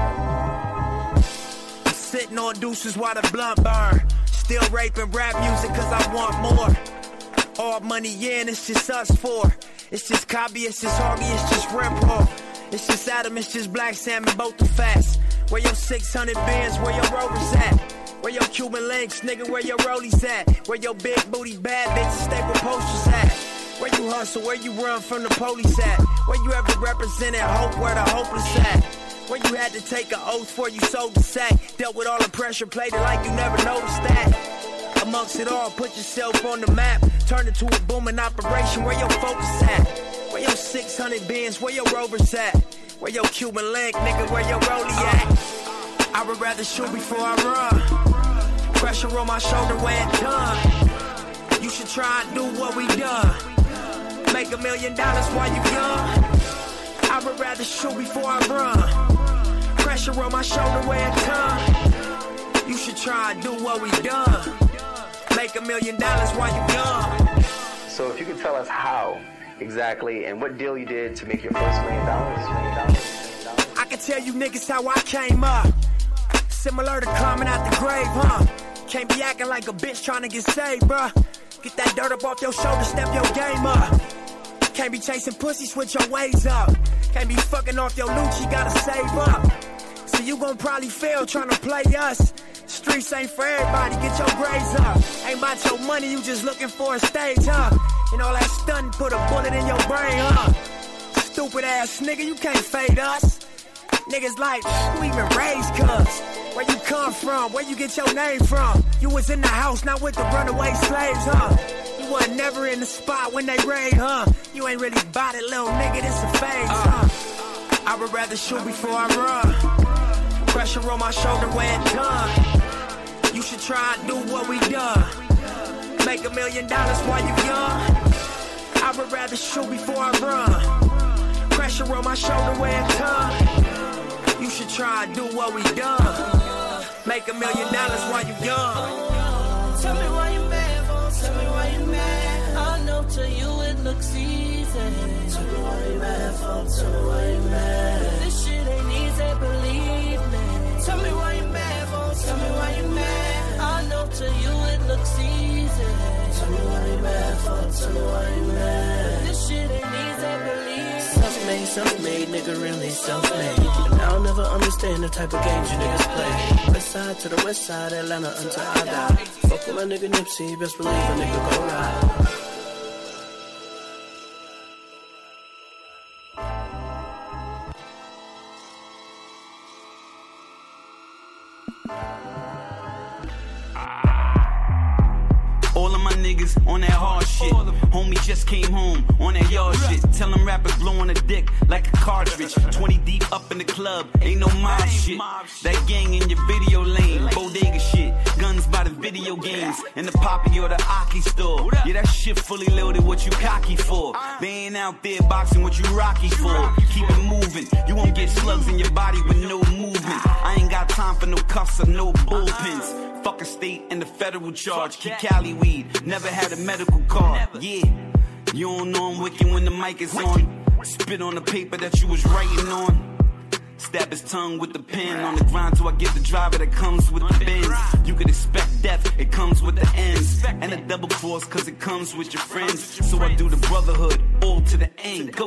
Sitting on deuces while the blunt burn. Still raping rap music cause I want more. All money in, it's just us four. It's just Cobby, it's just Harvey, it's just Rempro. It's just Adam, it's just Black Salmon, both the fast. Where your six hundred bands, where your rovers at? Where your Cuban links, nigga, where your rollies at? Where your big booty bad bitches stay with posters at? Where you hustle, where you run from the police at? Where you ever represented hope, where the hopeless at? Where you had to take an oath before you sold the sack. Dealt with all the pressure, played it like you never noticed that. Amongst it all, put yourself on the map. Turn it to a booming operation, where your focus at? Where your six hundred bands, where your rovers at? Where your Cuban link, nigga, where your rollie at? I would rather shoot before I run. Pressure on my shoulder where it done. You should try and do what we done. Make a million dollars while you young. I would rather shoot before I run. Pressure on my shoulder where it come. You should try and do what we done. Make a million dollars while you young. So if you could tell us how exactly and what deal you did to make your first million dollars. I can tell you niggas how I came up. Similar to climbing out the grave, huh? Can't be acting like a bitch trying to get saved, bruh. Get that dirt up off your shoulder, step your game up. Can't be chasing pussy, switch your ways up. Can't be fucking off your loot, you gotta save up. So you gon' probably fail trying to play us. Streets ain't for everybody, get your grades up. Ain't about your money, you just looking for a stage, huh? And all that stunting put a bullet in your brain, huh? Stupid ass nigga, you can't fade us. Niggas like, who even raised cuz? Where you come from? Where you get your name from? You was in the house, not with the runaway slaves, huh? You wasn't never in the spot when they raid, huh? You ain't really bout it, little nigga, this a phase, huh? I would rather shoot before I run. Pressure on my shoulder where it done. You should try and do what we done. Make a million dollars while you young. I would rather shoot before I run. Pressure on my shoulder where it done. You should try and do what we done. Make a million dollars while you young. Tell me why you mad, boy. Tell me why you mad. I know to you it looks easy. Tell me why you mad, for. Tell me why you mad. This shit ain't easy, believe me. Tell me why you mad, boy. Tell me why you mad. I know to you it looks easy. Tell me why you mad, for. Tell me why you mad. This shit ain't easy, believe me. Self-made, self-made, nigga really self-made. And I'll never understand the type of games you niggas play. West side to the west side, Atlanta until I die. Fuck with my nigga Nipsey, best believe a nigga go ride. niggas on that hard shit. Homie just came home on that yard shit. Tell them rappers blowing a dick like a cartridge. twenty deep up in the club, ain't no mob shit. That gang in your video lane, bodega shit. Guns by the video games, in the poppy or the Aki store. Yeah, that shit fully loaded, what you cocky for? They ain't out there boxing, what you rocky for? Keep it moving, you won't get slugs in your body with no movement. I ain't got time for no cuffs or no bullpens. Fuck a state and the federal charge. Keep Cali weed, never had a medical card. Yeah, you don't know I'm wicked when the mic is on. Spit on the paper that you was writing on. Stab his tongue with the pen on the grind till I get the driver that comes with the bends. You could expect death, it comes with the ends. And a double cross cause it comes with your friends. So I do the brotherhood all to the end. Go.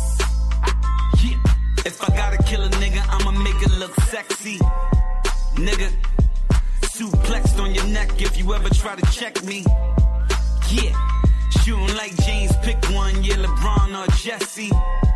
Yeah. If I gotta kill a nigga, I'ma make it look sexy. Nigga, suplexed on your neck if you ever try to check me. Yeah, shooting like James, pick one, yeah, LeBron or Jesse.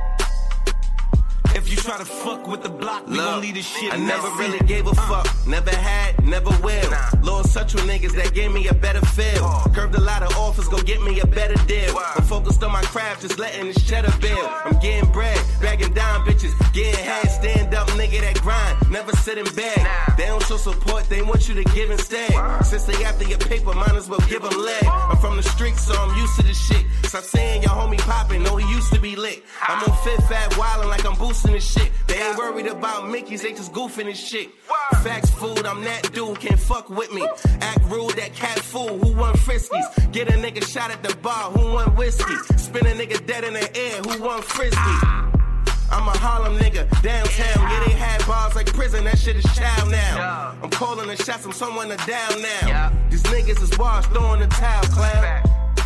If you try to fuck with the block, we gon' leave this shit I messy. never really gave a fuck, never had, never will. Nah. Lord Central niggas that gave me a better feel. Oh. Curved a lot of offers, go get me a better deal. Wow. I'm focused on my craft, just letting this cheddar build. I'm getting bread, bagging down bitches, getting head, stand up nigga that grind, never sit in bed. Nah. They don't show support, they want you to give instead. Wow. Since they after your paper, might as well give them leg. I'm from the streets, so I'm used to this shit. Stop saying your homie poppin', no he used to be lit. I'm on Fifth Fat wildin' like I'm boosting this shit. They ain't worried about Mickeys, they just goofing this shit. Facts food, I'm that dude, can't fuck with me. Act rude, that cat fool, who want friskies? Get a nigga shot at the bar, who want whiskey? Spin a nigga dead in the air, who want frisbee? I'm a Harlem nigga, downtown, yeah they had bars like prison, that shit is child now. I'm calling the shots, I'm someone to down now. These niggas is washed, throwing the towel, clown.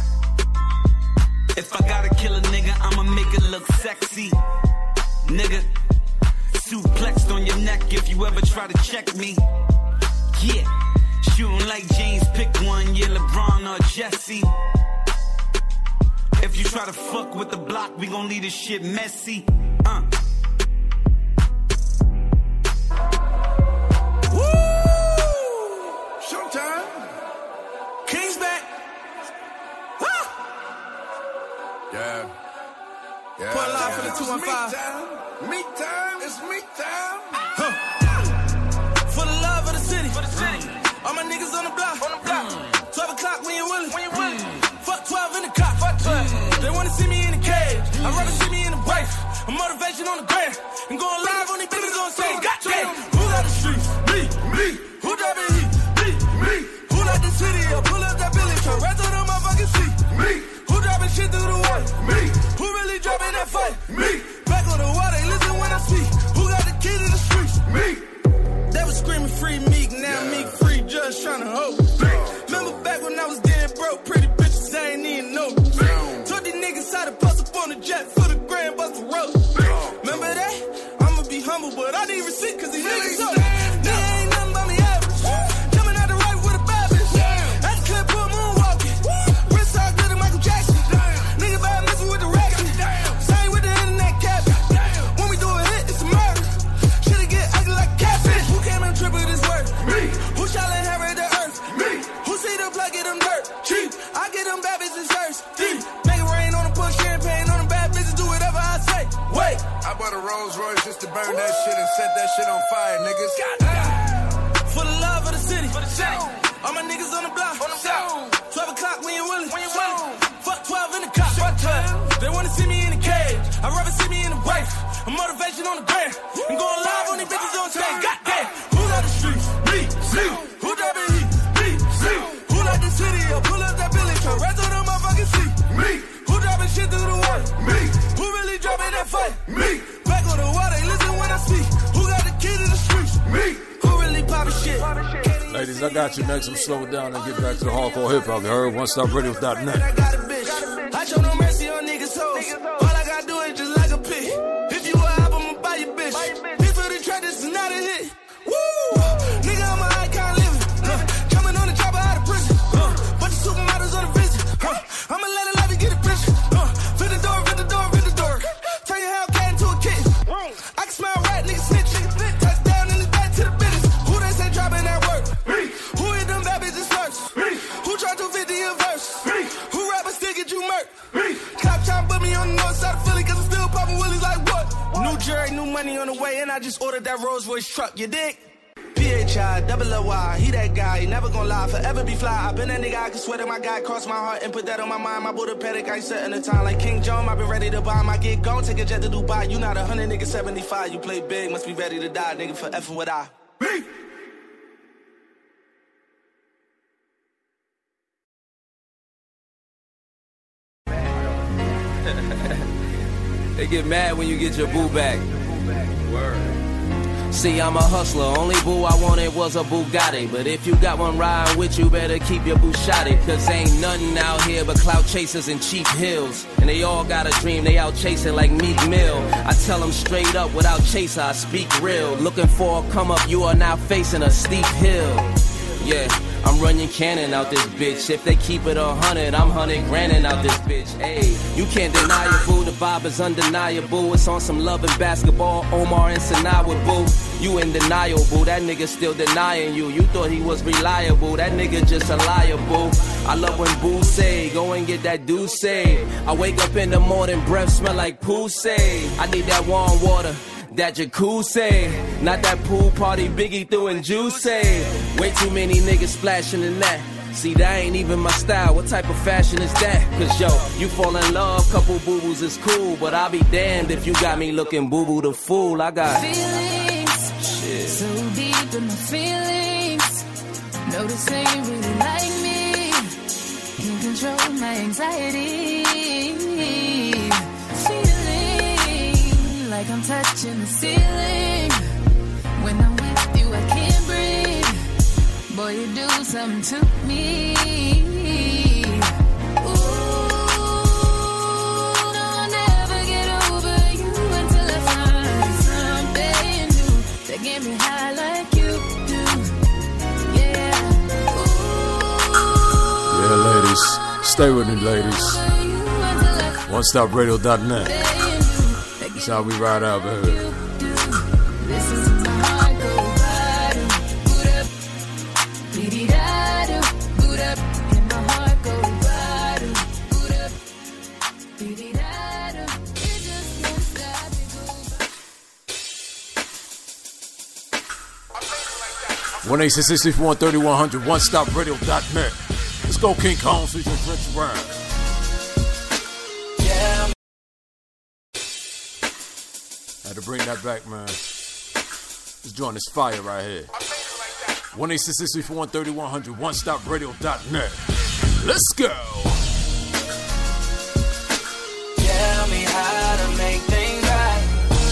If I gotta kill a nigga, I'ma make it look sexy. Nigga, suplexed on your neck if you ever try to check me. Yeah, shooting like James, pick one, yeah, LeBron or Jesse. If you try to fuck with the block, we gon' leave this shit messy. Uh. Woo! Showtime. King's back. Ah! Yeah. Yeah. Put a line for the two one five. Meet time, it's meet time. Huh. For the love of the city. For the city. All my niggas on the block. On the block. Mm. twelve o'clock when you willing. When you willing. Mm. Fuck twelve in the cop. Fuck twelve. Mm. They wanna see me in the cage. Mm. I'd rather see me in the race. A motivation on the ground. And going live on these bitches on stage. Goddamn. Who got the streets? Me. Me. Who driving heat? Me. Me. Who like the city? Or pull up that Billy truck right through the motherfucking seat? Me. Who driving shit through the water? Me. Who really dropping that fight? Me. Back on the water, listen when I speak. Who got the key to the streets? Me. They was screaming free Meek, now yeah. Meek free, just tryna hold. Remember back when I was getting broke, pretty bitches I ain't even know. Told these niggas how to post up on the jet for the grand bust the road. Remember that? I'ma be humble, but I need receipt cause these niggas so. They ain't nothing but me average. Coming out the right with a bad bitch. I just couldn't put moonwalking. Wrist all good to Michael Jackson. Nigga bad messing with the racket. Same with the internet cabin. When we do a hit, it's a murder. Should've get ugly like catfish. Who came and tripled this work? Me. Who shall inherit the earth? Me. Who see the plug, get them dirt? Cheap. I get them bad bitches first. Deep. Make it rain on them, put champagne on them bad bitches, do whatever I say. Wait. I bought a Rolls Royce just to burn that shit and set that shit on fire, niggas. For the love of the city. For the city. All my niggas on the block. On the block. twelve o'clock when you willing. When you willing. Fuck twelve in the cop. Fuck twelve. They wanna see me in the cage. I'd rather see me in the race. A motivation on the ground. And going live on these bitches on stage. Goddamn. Who got the streets? Me. Me. Who driving heat? Me. Me. Who like the city? Or pull up that Billy truck right through the motherfucking seat? Me. Who driving shit through the water? Me. Who really dropping that fight? Me. Back on the water, listen when I speak. Who got the key to the streets? Me. Who really poppin' shit? Ladies, I got you next. I'm slow it down and get back to the hardcore hip hop. You heard? one stop radio dot net. I got a bitch. I show no mercy on niggas' hoes. All I gotta do is just like a pig. If you a album, I'ma buy your bitch. This for the track, this is not a hit. Woo! Nigga, I'm a icon living. Uh, coming on the chopper out of prison. Uh, bunch of supermodels on the visit. Uh, I'ma let it live and get a picture. Uh, fit the door, fit the door, fit the door. Turn your Hellcat into a kitten. I can smell rat, nigga snitch. Touchdown in his back to the business. Who they say dropping that work? Me. Who hit them bad bitches first? Me. Who try charge two fifty a verse. Who rapper still get you murked? Cop trying to put me on the north side of Philly, cause I'm still popping willies like what? New jury, new money on the way, and I just ordered that Rolls Royce truck, you dig? P H I, double L Y, he that guy, he never gonna lie, forever be fly. I been that nigga, I can swear that my guy crossed my heart and put that on my mind. My Buddha Pedic, I ain't setting the time like King John, I been ready to buy my gig, gon' take a jet to Dubai. You not a hundred, nigga, seventy-five, you play big, must be ready to die, nigga, for effing with I. They get mad when you get your boo back. Word. See, I'm a hustler, only boo I wanted was a Bugatti. But if you got one riding with you, better keep your Bushati. Cause ain't nothing out here but clout chasers and cheap hills. And they all got a dream, they out chasing like Meek Mill. I tell them straight up, without chaser, I speak real. Looking for a come up, you are now facing a steep hill. Yeah, I'm running cannon out this bitch. If they keep it a hundred, I'm hundred grandin' out this bitch. Ayy, you can't deny it, boo. The vibe is undeniable. It's on some love and basketball. Omar and Sanaa with boo. You in denial, boo. That nigga still denying you. You thought he was reliable. That nigga just a liar, boo. I love when boo say, go and get that douce. I wake up in the morning, breath smell like poo say. I need that warm water. That jacuzzi, not that pool party Biggie threw in juice. Way too many niggas splashing in that. See, that ain't even my style. What type of fashion is that? Cause yo, you fall in love, couple boo-boos is cool. But I'll be damned if you got me looking boo-boo the fool. I got feelings, shit. So deep in my feelings. Notice they ain't really like me. Can't control my anxiety. Like I'm touching the ceiling. When I'm with you, I can't breathe. Boy, you do something to me. Ooh, no, I'll never get over you until I find something new that get me high like you do. Yeah. Ooh, yeah, ladies. Stay with me, ladies. one stop radio dot net. That's how we ride out, baby. This is my heart go bottom, boot up, beat da boot up, and my heart go bottom, boot up, beat da it just can't stop it go. one eight six six, six one, three one zero zero, one stop radio dot net. Let's go, King Kong, featuring French Brown. Had to bring that back, man. This joint is fire right here. one eight six six, three four one, three one zero zero, one stop radio dot net. Let's go. Tell me how to make things right.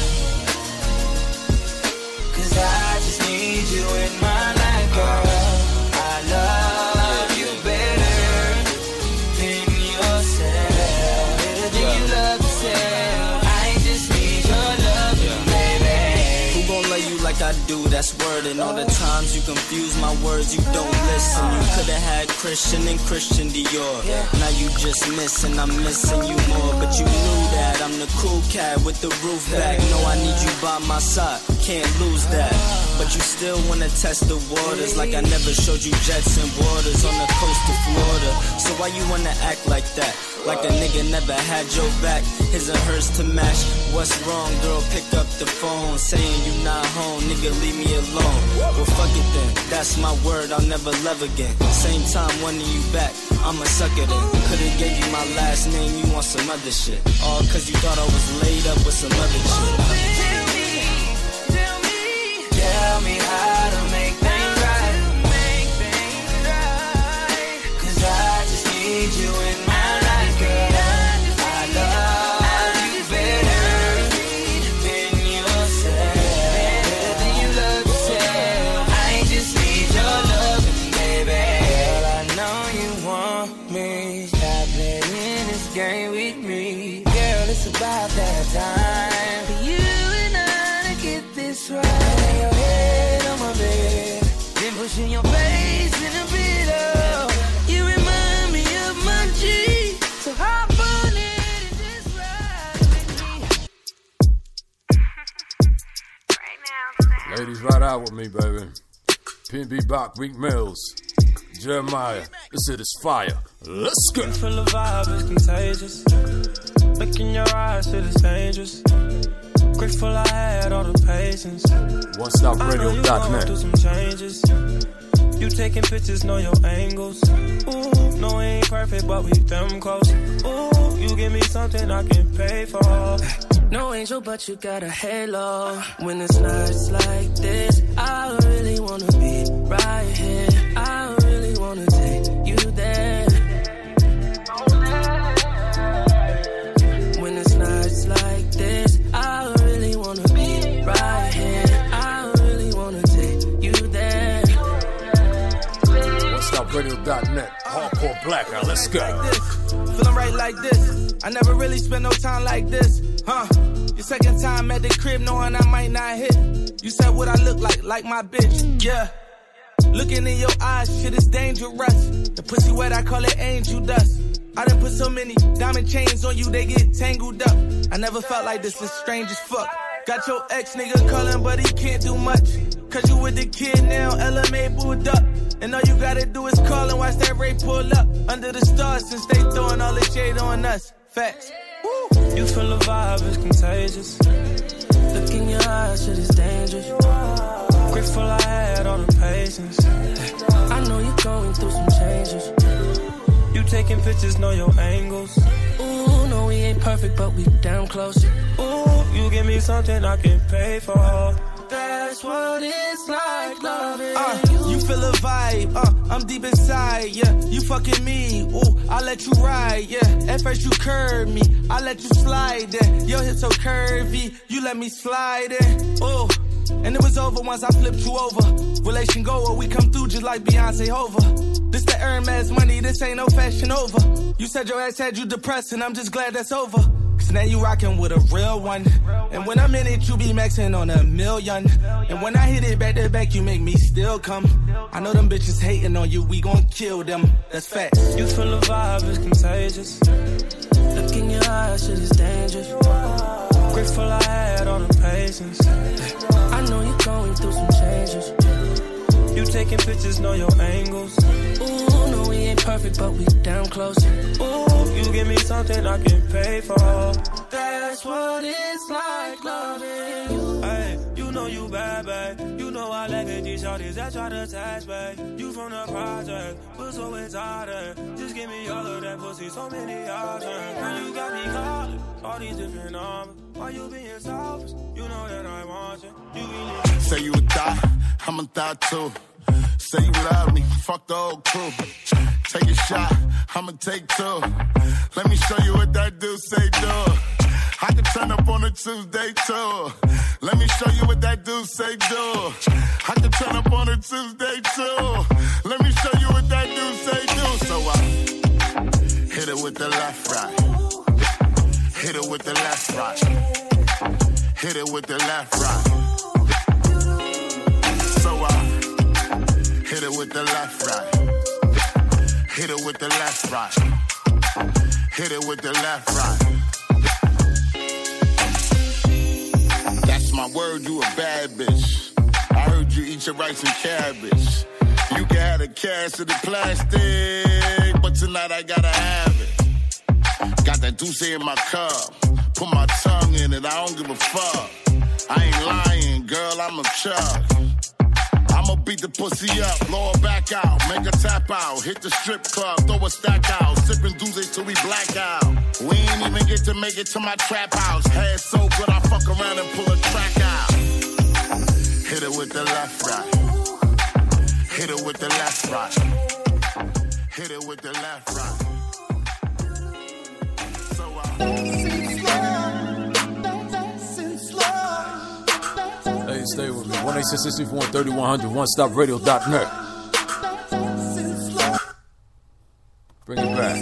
Cause I just need you in my life, girl. I love you better than yourself. Better than you love yourself. I just need your love, baby. Who gon' love you like I do? That's word. And all the times you confuse my words, you don't listen. You could've had Christian and Christian Dior. Now you just missing, I'm missing you more. But you knew that I'm the cool cat with the roof back. No, I need you by my side, can't lose that. But you still wanna test the waters, like I never showed you jets and waters on the coast of Florida. So why you wanna act like that? Like a nigga never had your back, his and hers to match. What's wrong, girl? Pick up the phone, saying you not home, nigga, leave me alone. Well, fuck it then, that's my word, I'll never love again. Same time wanting you back, I'ma suck it in. Could've gave you my last name, you want some other shit. All cause you thought I was laid up with some other shit. Tell me, tell me, tell me how to make things right. Make things right. Cause I just need you in my life, girl. I love you better than yourself. Better than you love yourself. I just need your love, baby. Girl, I know you want me. Stop playing this game with me. Girl, it's about that time for you and I to get this right. Lay your head on my bed, then pushing your face in the pillow. You remind me of my G, so hop on it and just ride with me. Ladies, ride out with me, baby. P and B Bach, Rick Mills, Jeremiah. This shit is fire. Let's go. You feel the vibe is contagious. Look in your eyes, shit is dangerous. Grateful I had all the patience. one stop radio dot net. Do some changes. You taking pictures, know your angles. Ooh, no, we ain't perfect, but we them close. Ooh, you give me something I can pay for. No angel, but you got a halo. When it's nights like this, I really wanna be right here. I really wanna take you there. When it's nights like this, I really wanna be right here. I really wanna take you there. one stop radio dot net. Hardcore Blackout. Let's go. Feeling right like this. I never really spent no time like this. Huh? Your second time at the crib knowing I might not hit. You said what I look like, like my bitch. Yeah. Looking in your eyes, shit is dangerous. The pussy wet, I call it angel dust. I done put so many diamond chains on you, they get tangled up. I never felt like this, it's strange as fuck. Got your ex nigga calling, but he can't do much. Cause you with the kid now, L M A booed up. And all you gotta do is call and watch that Ray pull up. Under the stars since they throwing all the shade on us. Facts. Woo. You feel the vibe is contagious. Look in your eyes, shit is dangerous. Grateful I had all the patience. I know you're going through some changes. You taking pictures, know your angles. Ooh, no, we ain't perfect, but we damn close. Ooh, you give me something I can pay for. That's what it's like loving uh, you. Feel a vibe, uh, I'm deep inside, yeah. You fucking me, ooh, I let you ride, yeah. At first you curved me, I let you slide, yeah. Your hips so curvy, you let me slide, yeah. Ooh, and it was over once I flipped you over. Relation go or we come through just like Beyonce Hova. This the Hermes money, this ain't no fashion over. You said your ass had you depressed and I'm just glad that's over. Cause now you rockin' with a real one. And when I'm in it, you be maxing on a million. And when I hit it back to back, you make me still come. I know them bitches hating on you, we gon' kill them. That's facts. You feel the vibe is contagious. Look in your eyes, shit is dangerous. Grateful I had all the patience. I know you're going through some changes. You taking pictures, know your angles. Ooh, no, we ain't perfect, but we damn close. Ooh, you give me something I can pay for. That's what it's like loving you. Hey, you know you bad, babe. You know I like it, these shorties that try to attach, babe. You from the project, but so excited. Just give me all of that pussy, so many options. When you got me calling, all these different numbers. Why you being selfish? You know that I want you. You really say you would die, I'ma die too. Say you without me, fuck the whole crew. Take a shot, I'ma take two. Let me show you what that do say do. I can turn up on a Tuesday too. Let me show you what that do say do. I can turn up on a Tuesday too. Let me show you what that do say do. So I hit it with the left right. Hit it with the left right. Hit it with the left right. So I hit it with the left right. Hit it with the left right. Hit it with the left right. That's my word, you a bad bitch. I heard you eat your rice and cabbage. You can have the cash or the plastic, but tonight I gotta have it. Got that deuce in my cup. Put my tongue in it, I don't give a fuck. I ain't lying, girl, I'm a chuck. I'ma beat the pussy up, blow her back out, make her tap out, hit the strip club, throw a stack out, sipping doozy till we black out. We ain't even get to make it to my trap house. Head so good, I fuck around and pull a track out. Hit it with the left right. Hit it with the left right. Hit it with the left right. So I Hey, stay with me. one eight six six, three four one, three one hundred, one stop radio dot net. Bring it back.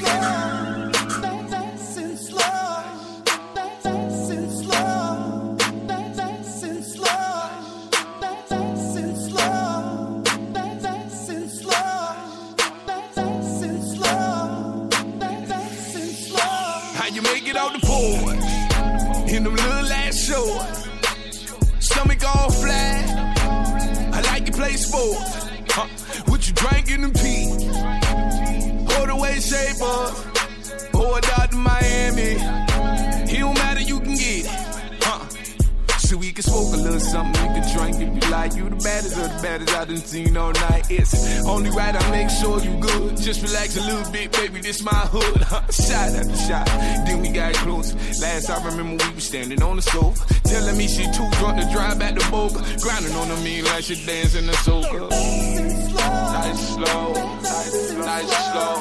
How you make it out the porch in them little ass shorts? Stomach all flat. I like to play sports. Huh? What what you drinking and pee. Hold away, shaper. Pour it out to Miami. It don't matter, you can get it. Huh. So we can smoke a little something, we can drink if you like. You the baddest of the baddest I done seen all night. It's only right I make sure you good. Just relax a little bit, baby, this my hood. Shot after shot, then we got close. Last I remember we was standing on the sofa, telling me she too drunk to drive back to Boca. Grinding on the mean like she dancing the soca. Nice slow, nice slow,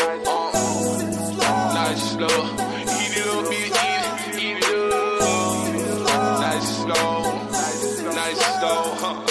uh, nice slow. Eat it up, eat it, eat it up. Nice slow, nice slow, huh?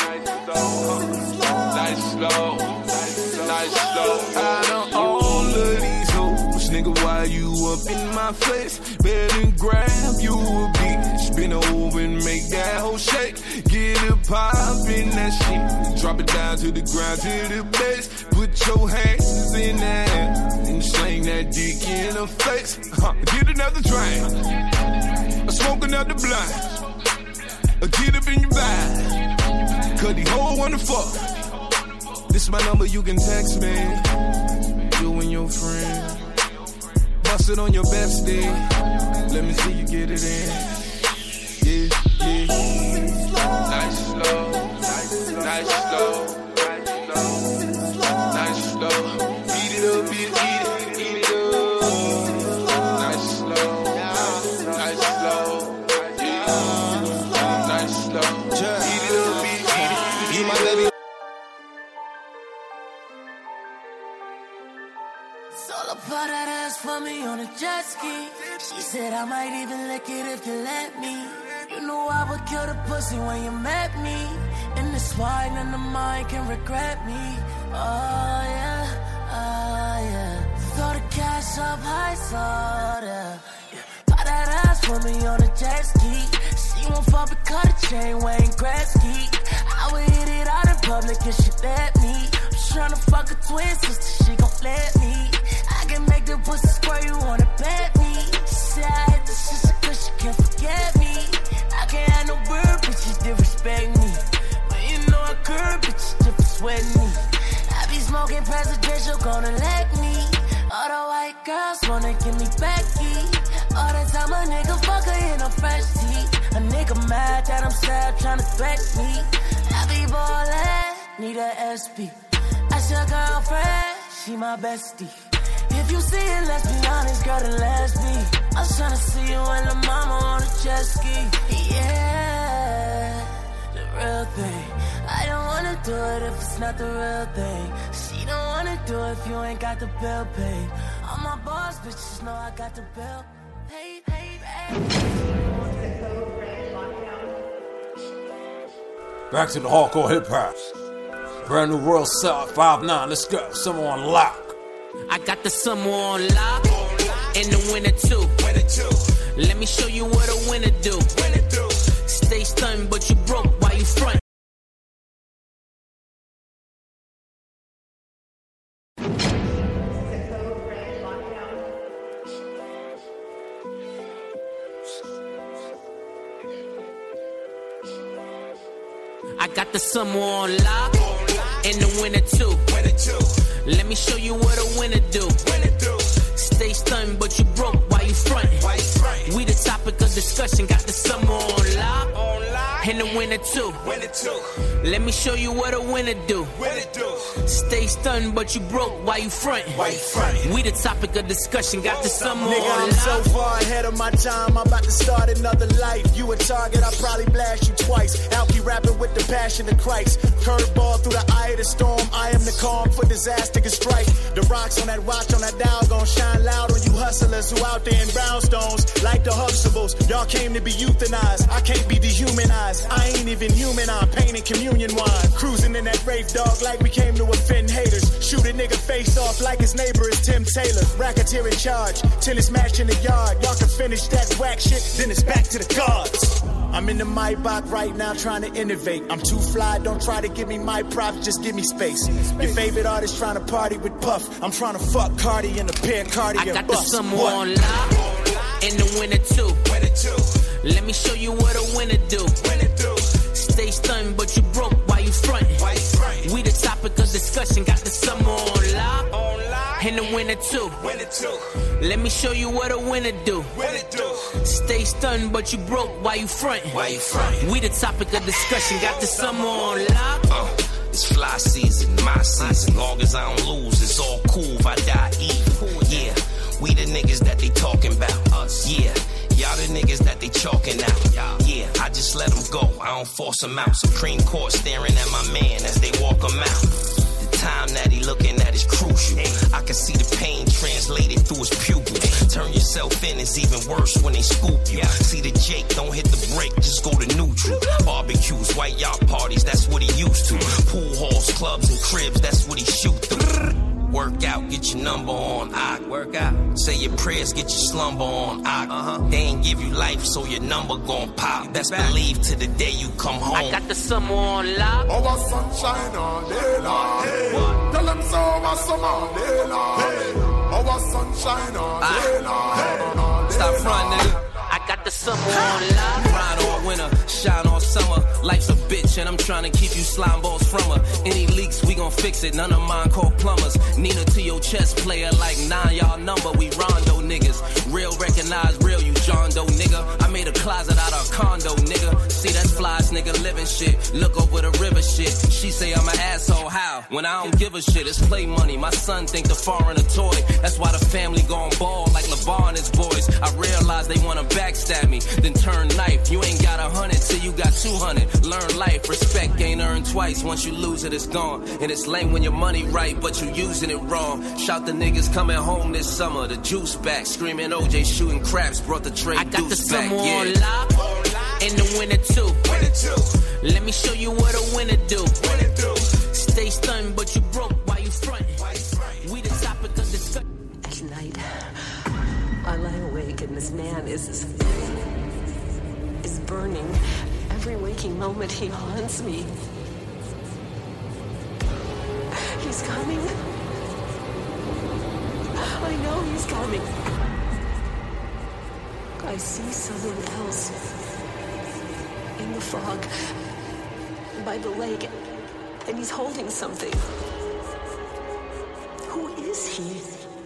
Nice slow, nice slow. I know all of these hoes, nigga, why you up in my face? Better grab you a bitch, bend over and make that hoe shake. Get it poppin' that shit, drop it down to the ground to the base. Put your hands in that and sling that dick in her face. Huh. Get another drink, smoke another blunt. Or get up in your vibe, cause the whole wanna fuck. This my number, you can text me. You and your friend. Bust it on your bestie. Let me see you get it in. Yeah, yeah. Nice slow, nice slow, nice slow. Eat it up, eat it, eat it up. Nice slow, nice slow. Pour that ass for me on a jet ski. She said I might even lick it if you let me. You know I would kill the pussy when you met me. And this why none of mine can regret me. Oh yeah, oh yeah. Throw the cash up high, so yeah. Pour that ass for me on a jet ski. She won't fuck because the chain Wayne Gretzky. I would hit it out in public if she let me. I'm tryna fuck a twin sister, she gon' let me. I can make the pussy squirt, you wanna bet me. She said I hit the sister cause she can't forget me. I can't have no bird, bitches disrespect me. But you know I curb, bitches just sweat me. I be smoking presidential, gonna let me. All the white girls wanna give me Becky. All the time a nigga fuck her in a fresh tee. A nigga mad that I'm sad tryna threat me. I be ballin', need a S P. That's your girlfriend, she my bestie. If you see it, let's be honest, girl, then let's be. I was tryna see you and the mama on a jet ski. Yeah, the real thing. I don't wanna do it if it's not the real thing. She don't wanna do it if you ain't got the bill paid. All my boss bitches know I got the bill paid, paid, paid. Back to the hardcore hip hop. Brand new Royal South five nine. Let's go. Someone on lock. I got the summer on lock, and the winter too. Let me show you what a winner do. Stay stunned, but you broke while you front. I got the summer on lock, and the winter too. Let me show you what a winner do. Stay stunned, but you broke while you frontin'. We the topic of discussion, got the summer on lock, and the winter too. Let me show you what a winner do. Stay stunned, but you broke while you frontin'. We the topic of discussion, got the summer Nigga, on I'm lock. so far ahead of my time, I'm about to start another life. You a target, I probably blast you twice. Alky rapping with the passion of Christ. Curveball through the eye of the storm. I am the calm for disaster can strike. The rocks on that watch on that dial gon' shine loud on you hustlers who out there in brownstones like the Huxtables. Y'all came to be euthanized. I can't be dehumanized. I ain't even human. I'm painting communion wine. Cruising in that rape dog like we came to offend haters. Shoot a nigga face off like his neighbor is Tim Taylor. Racketeer in charge. Tennis match in the yard. Y'all can finish that whack shit. Then it's back to the cards. I'm in the Maybach right now trying to innovate. I'm too fly, don't try to give me my props, just give me space. Your favorite artist trying to party with Puff. I'm trying to fuck Cardi in a pair of Cardi I and got the bust. summer What? on lock, and the winter too. Let me show you what a winner do. Stay stunned, but you broke while you frontin'. We the topic of discussion, got the summer on lock. And the winner too. Winner too. Let me show you what a winner do. Winner do. Stay stunned, but you broke. Why you frontin'? Why you frontin'? We the topic of discussion. Got the summer on lock. Uh, it's fly season, my season. Long as I don't lose, it's all cool if I die evil. Yeah, we the niggas that they talking about. Us. Yeah. Y'all the niggas that they chalking out. Yeah, I just let them go. I don't force them out. Supreme Court staring at my man as they walk him out. Time that he looking at is crucial. I can see the pain translated through his pupils. Turn yourself in, it's even worse when they scoop you. See the Jake, don't hit the brake, just go to neutral. Barbecues, white yacht parties, that's what he used to. Pool halls, clubs, and cribs, that's what he shoot through. Work out, get your number on. I work out. Say your prayers, get your slumber on. I uh-huh. They ain't give you life, so your number gon' pop. Best believe to the day you come home. I got the summer on lock. Our sunshine all day long. Hey. Tell them so our summer all day long. Hey. Our sunshine all day long. Hey. Stop front, nigga. I got the summer on lock. Ride all winter, shine all summer. Life's a bitch and I'm trying to keep you slime balls from her. Any leaks, we gon' fix it. None of mine called plumbers. Nina to your chest player like nine, y'all number. We rondo niggas. Real recognize real, you John Doe nigga. I made a closet out of a condo nigga. See that's flies nigga living shit. Look over the river shit. She say I'm an asshole, how? When I don't give a shit, it's play money. My son think the foreign a toy. That's why the family gon' ball like LeVar and his boys. I realize they wanna backstab me, then turn knife. You ain't got a hundred till you got two hundred. Learn life, respect ain't earned twice. Once you lose it, it's gone. And it's lame when your money right, but you using it wrong. Shout the niggas coming home this summer. The juice back, screaming O J shooting craps. Brought the trade I got deuce the back. summer Yeah. on lock. And the winner too. Winner too. Let me show you what a winner do. Winner do. Stay stunned, but you broke. Why you frontin'? We the topic of discussion. At night, I lie awake and this man is is burning. Every waking moment he haunts me. He's coming. I know he's coming. I see someone else in the fog by the lake, and he's holding something. Who is he?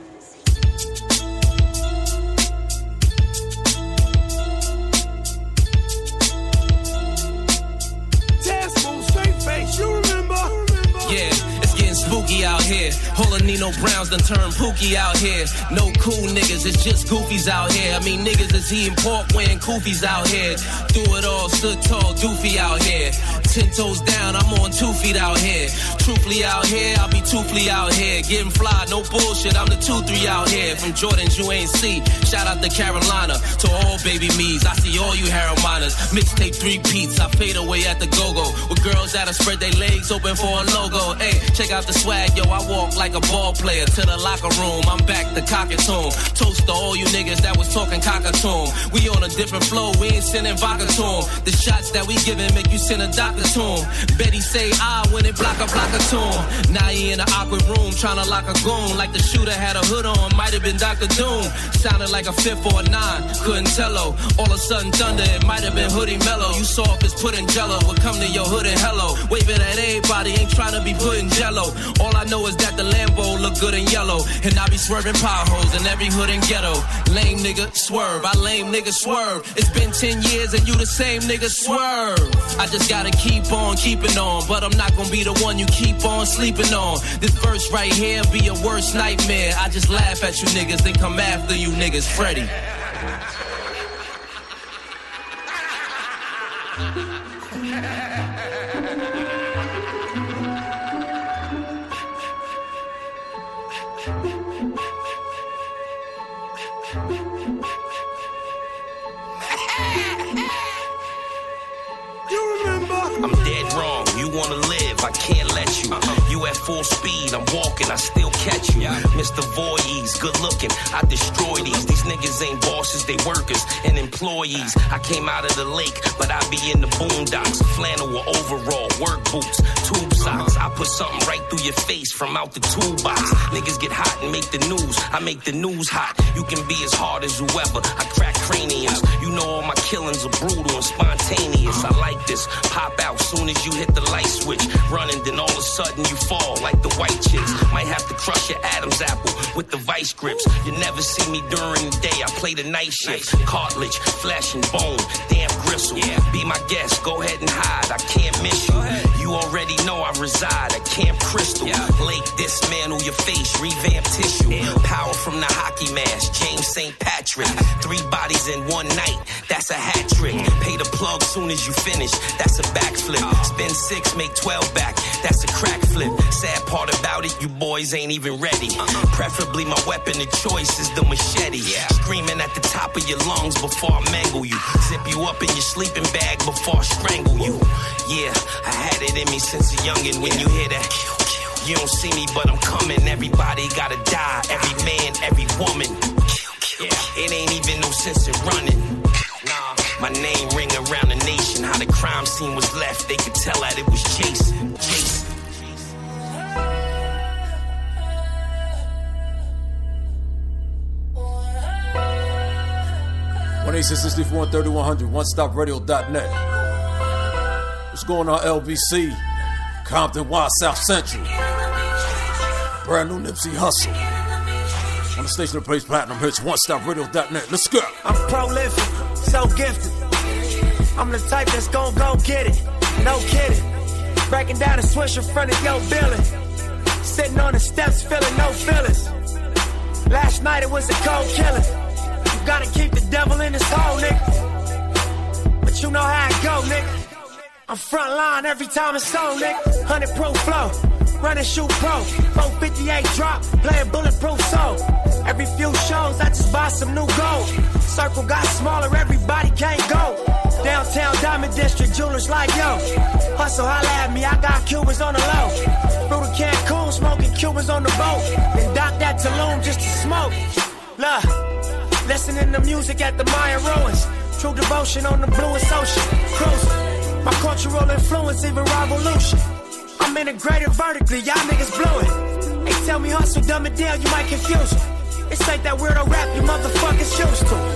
You remember? Yeah, it's getting spooky out here. Hola Nino Browns done turned pookie out here. No cool niggas, it's just goofies out here. I mean niggas is eating pork wearing koofies out here. Through it all, stood tall, doofy out here. Ten toes down, I'm on two feet out here. Truthfully out here, I'll be truthfully out here. Getting fly, no bullshit, I'm the two three out here. From Jordans you ain't see. Shout out to Carolina, to all baby me's. I see all you Harrimanas. Mixtape three peats, I fade away at the go-go. With girls that'll spread their legs open for a logo. Hey, check out the swag, yo, I walk like a ball player to the locker room. I'm back to cockatoon. Toast to all you niggas that was talking cockatoon. We on a different flow, we ain't sending vodka to 'em. The shots that we giving make you send a doctor to 'em. Betty say ah when it block a block a tune. Now he in an awkward room trying to lock a goon. Like the shooter had a hood on, might have been Doctor Doom. Sounded like a fifth or a nine, couldn't tell-o. All of a sudden thunder, it might have been Hoodie Mellow. You soft as pudding jello, would come to your hood and hello. Waving at everybody, ain't trying to be putting jello. All I know is that the Lambo look good in yellow. And I be swerving potholes in every hood and ghetto. Lame nigga, swerve, I lame nigga, swerve. It's been ten years and you the same nigga, swerve. I just gotta keep on keeping on, but I'm not gonna be the one you keep on sleeping on. This verse right here be your worst nightmare. I just laugh at you niggas, then come after you niggas, Freddy. I'm dead wrong. You wanna live, I can't let you. You at full speed, I'm walking, I still catch you. Mister Voorhees, good looking, I destroy these. These niggas ain't bosses, they workers and employees. I came out of the lake, but I be in the boondocks. Flannel or overall, work boots, tube socks. I put something right through your face from out the toolbox. Niggas get hot and make the news, I make the news hot. You can be as hard as whoever, I crack craniums. You know all my killings are brutal and spontaneous. I like this, pop out soon as you hit the light switch. Running, then all of a sudden you fall like the white chicks. Might have to crush your Adam's apple with the vice grips. You never see me during the day, I play the night shift. Cartilage, flesh and bone, damn gristle. Be my guest, go ahead and hide, I can't miss you. You already know I reside at Camp Crystal. Lake, dismantle your face, revamp tissue. Power from the hockey mask, James Saint Patrick. Three bodies in one night, that's a hat trick. Pay the plug soon as you finish, that's a backflip. Spin six, make twelve back, that's a crack flip. Sad part about it, you boys ain't even ready. Preferably my weapon of choice is the machete. Screaming at the top of your lungs before I mangle you. Zip you up in your sleeping bag before I strangle you. Yeah, I had it in me since a youngin'. When you hear that, you don't see me but I'm coming. Everybody gotta die, every man, every woman. It ain't even no sense in running. Nah, my name ring around the nation. How the crime scene was left, they could tell that it was Jason. Jason. one eight six, six four, three one hundred, one stop radio dot net. What's going on, L B C? Compton, Wide South Central. Brand new Nipsey Hussle. On the station that plays platinum hits, one stop radio dot net. Let's go. I'm prolific, so gifted. I'm the type that's gon' go get it. No kidding. Breaking down a swish in front of your building. Sitting on the steps, feeling no feelings. Last night it was a cold killing. You gotta keep the devil in his hole, nigga. But you know how it go, nigga. I'm front line every time it's on, nigga. one hundred proof flow, run and shoot pro. four fifty-eight drop, playing bulletproof soul. Every few shows, I just buy some new gold. Circle got smaller, everybody can't go. Downtown Diamond District, jewelers like yo. Hustle, holla at me, I got Cubans on the low. Through the Cancun, smoking Cubans on the boat. Then dock that Tulum just to smoke. Look, listening to music at the Mayan ruins. True devotion on the bluest ocean. Cruising. My cultural influence, even revolution. I'm integrated vertically, y'all niggas blew it. They tell me hustle, dumb it down, you might confuse them. This ain't that weirdo rap you motherfuckers used to.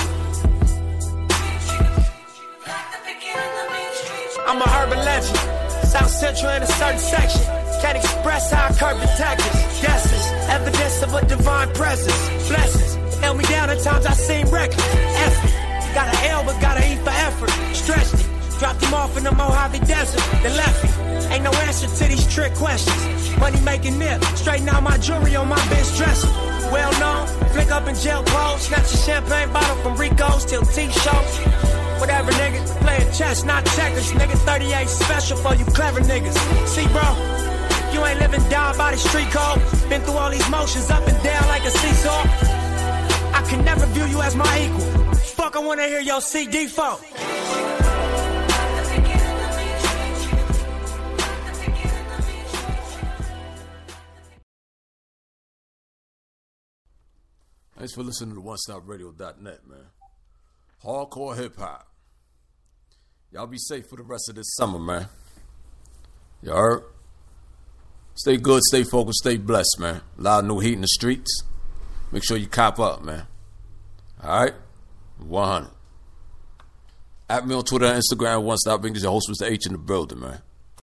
I'm a urban legend, South Central in a certain section. Can't express how I curb detectives. Guesses, evidence of a divine presence. Blessings, held me down at times I seem reckless. Effort, got an L but got an E for effort. Stretched it. Dropped him off in the Mojave Desert, then left him. Ain't no answer to these trick questions. Money making nip, straighten out my jewelry on my bitch dresser. Well known, flick up in jail clothes, snatch a champagne bottle from Rico's till T-shows. Whatever, nigga, playing chess, not checkers. Nigga, thirty-eight special for you clever niggas. See, bro, you ain't living down by the street code. Been through all these motions up and down like a seesaw. I can never view you as my equal. Fuck, I wanna hear your C D phone. Thanks for listening to one stop radio dot net, man. Hardcore hip hop. Y'all be safe for the rest of this summer, man. You heard? Stay good, stay focused, stay blessed, man. A lot of new heat in the streets. Make sure you cop up, man. All right? one hundred. At me on Twitter and Instagram, One Stop English. Your host, Mister H in the building, man.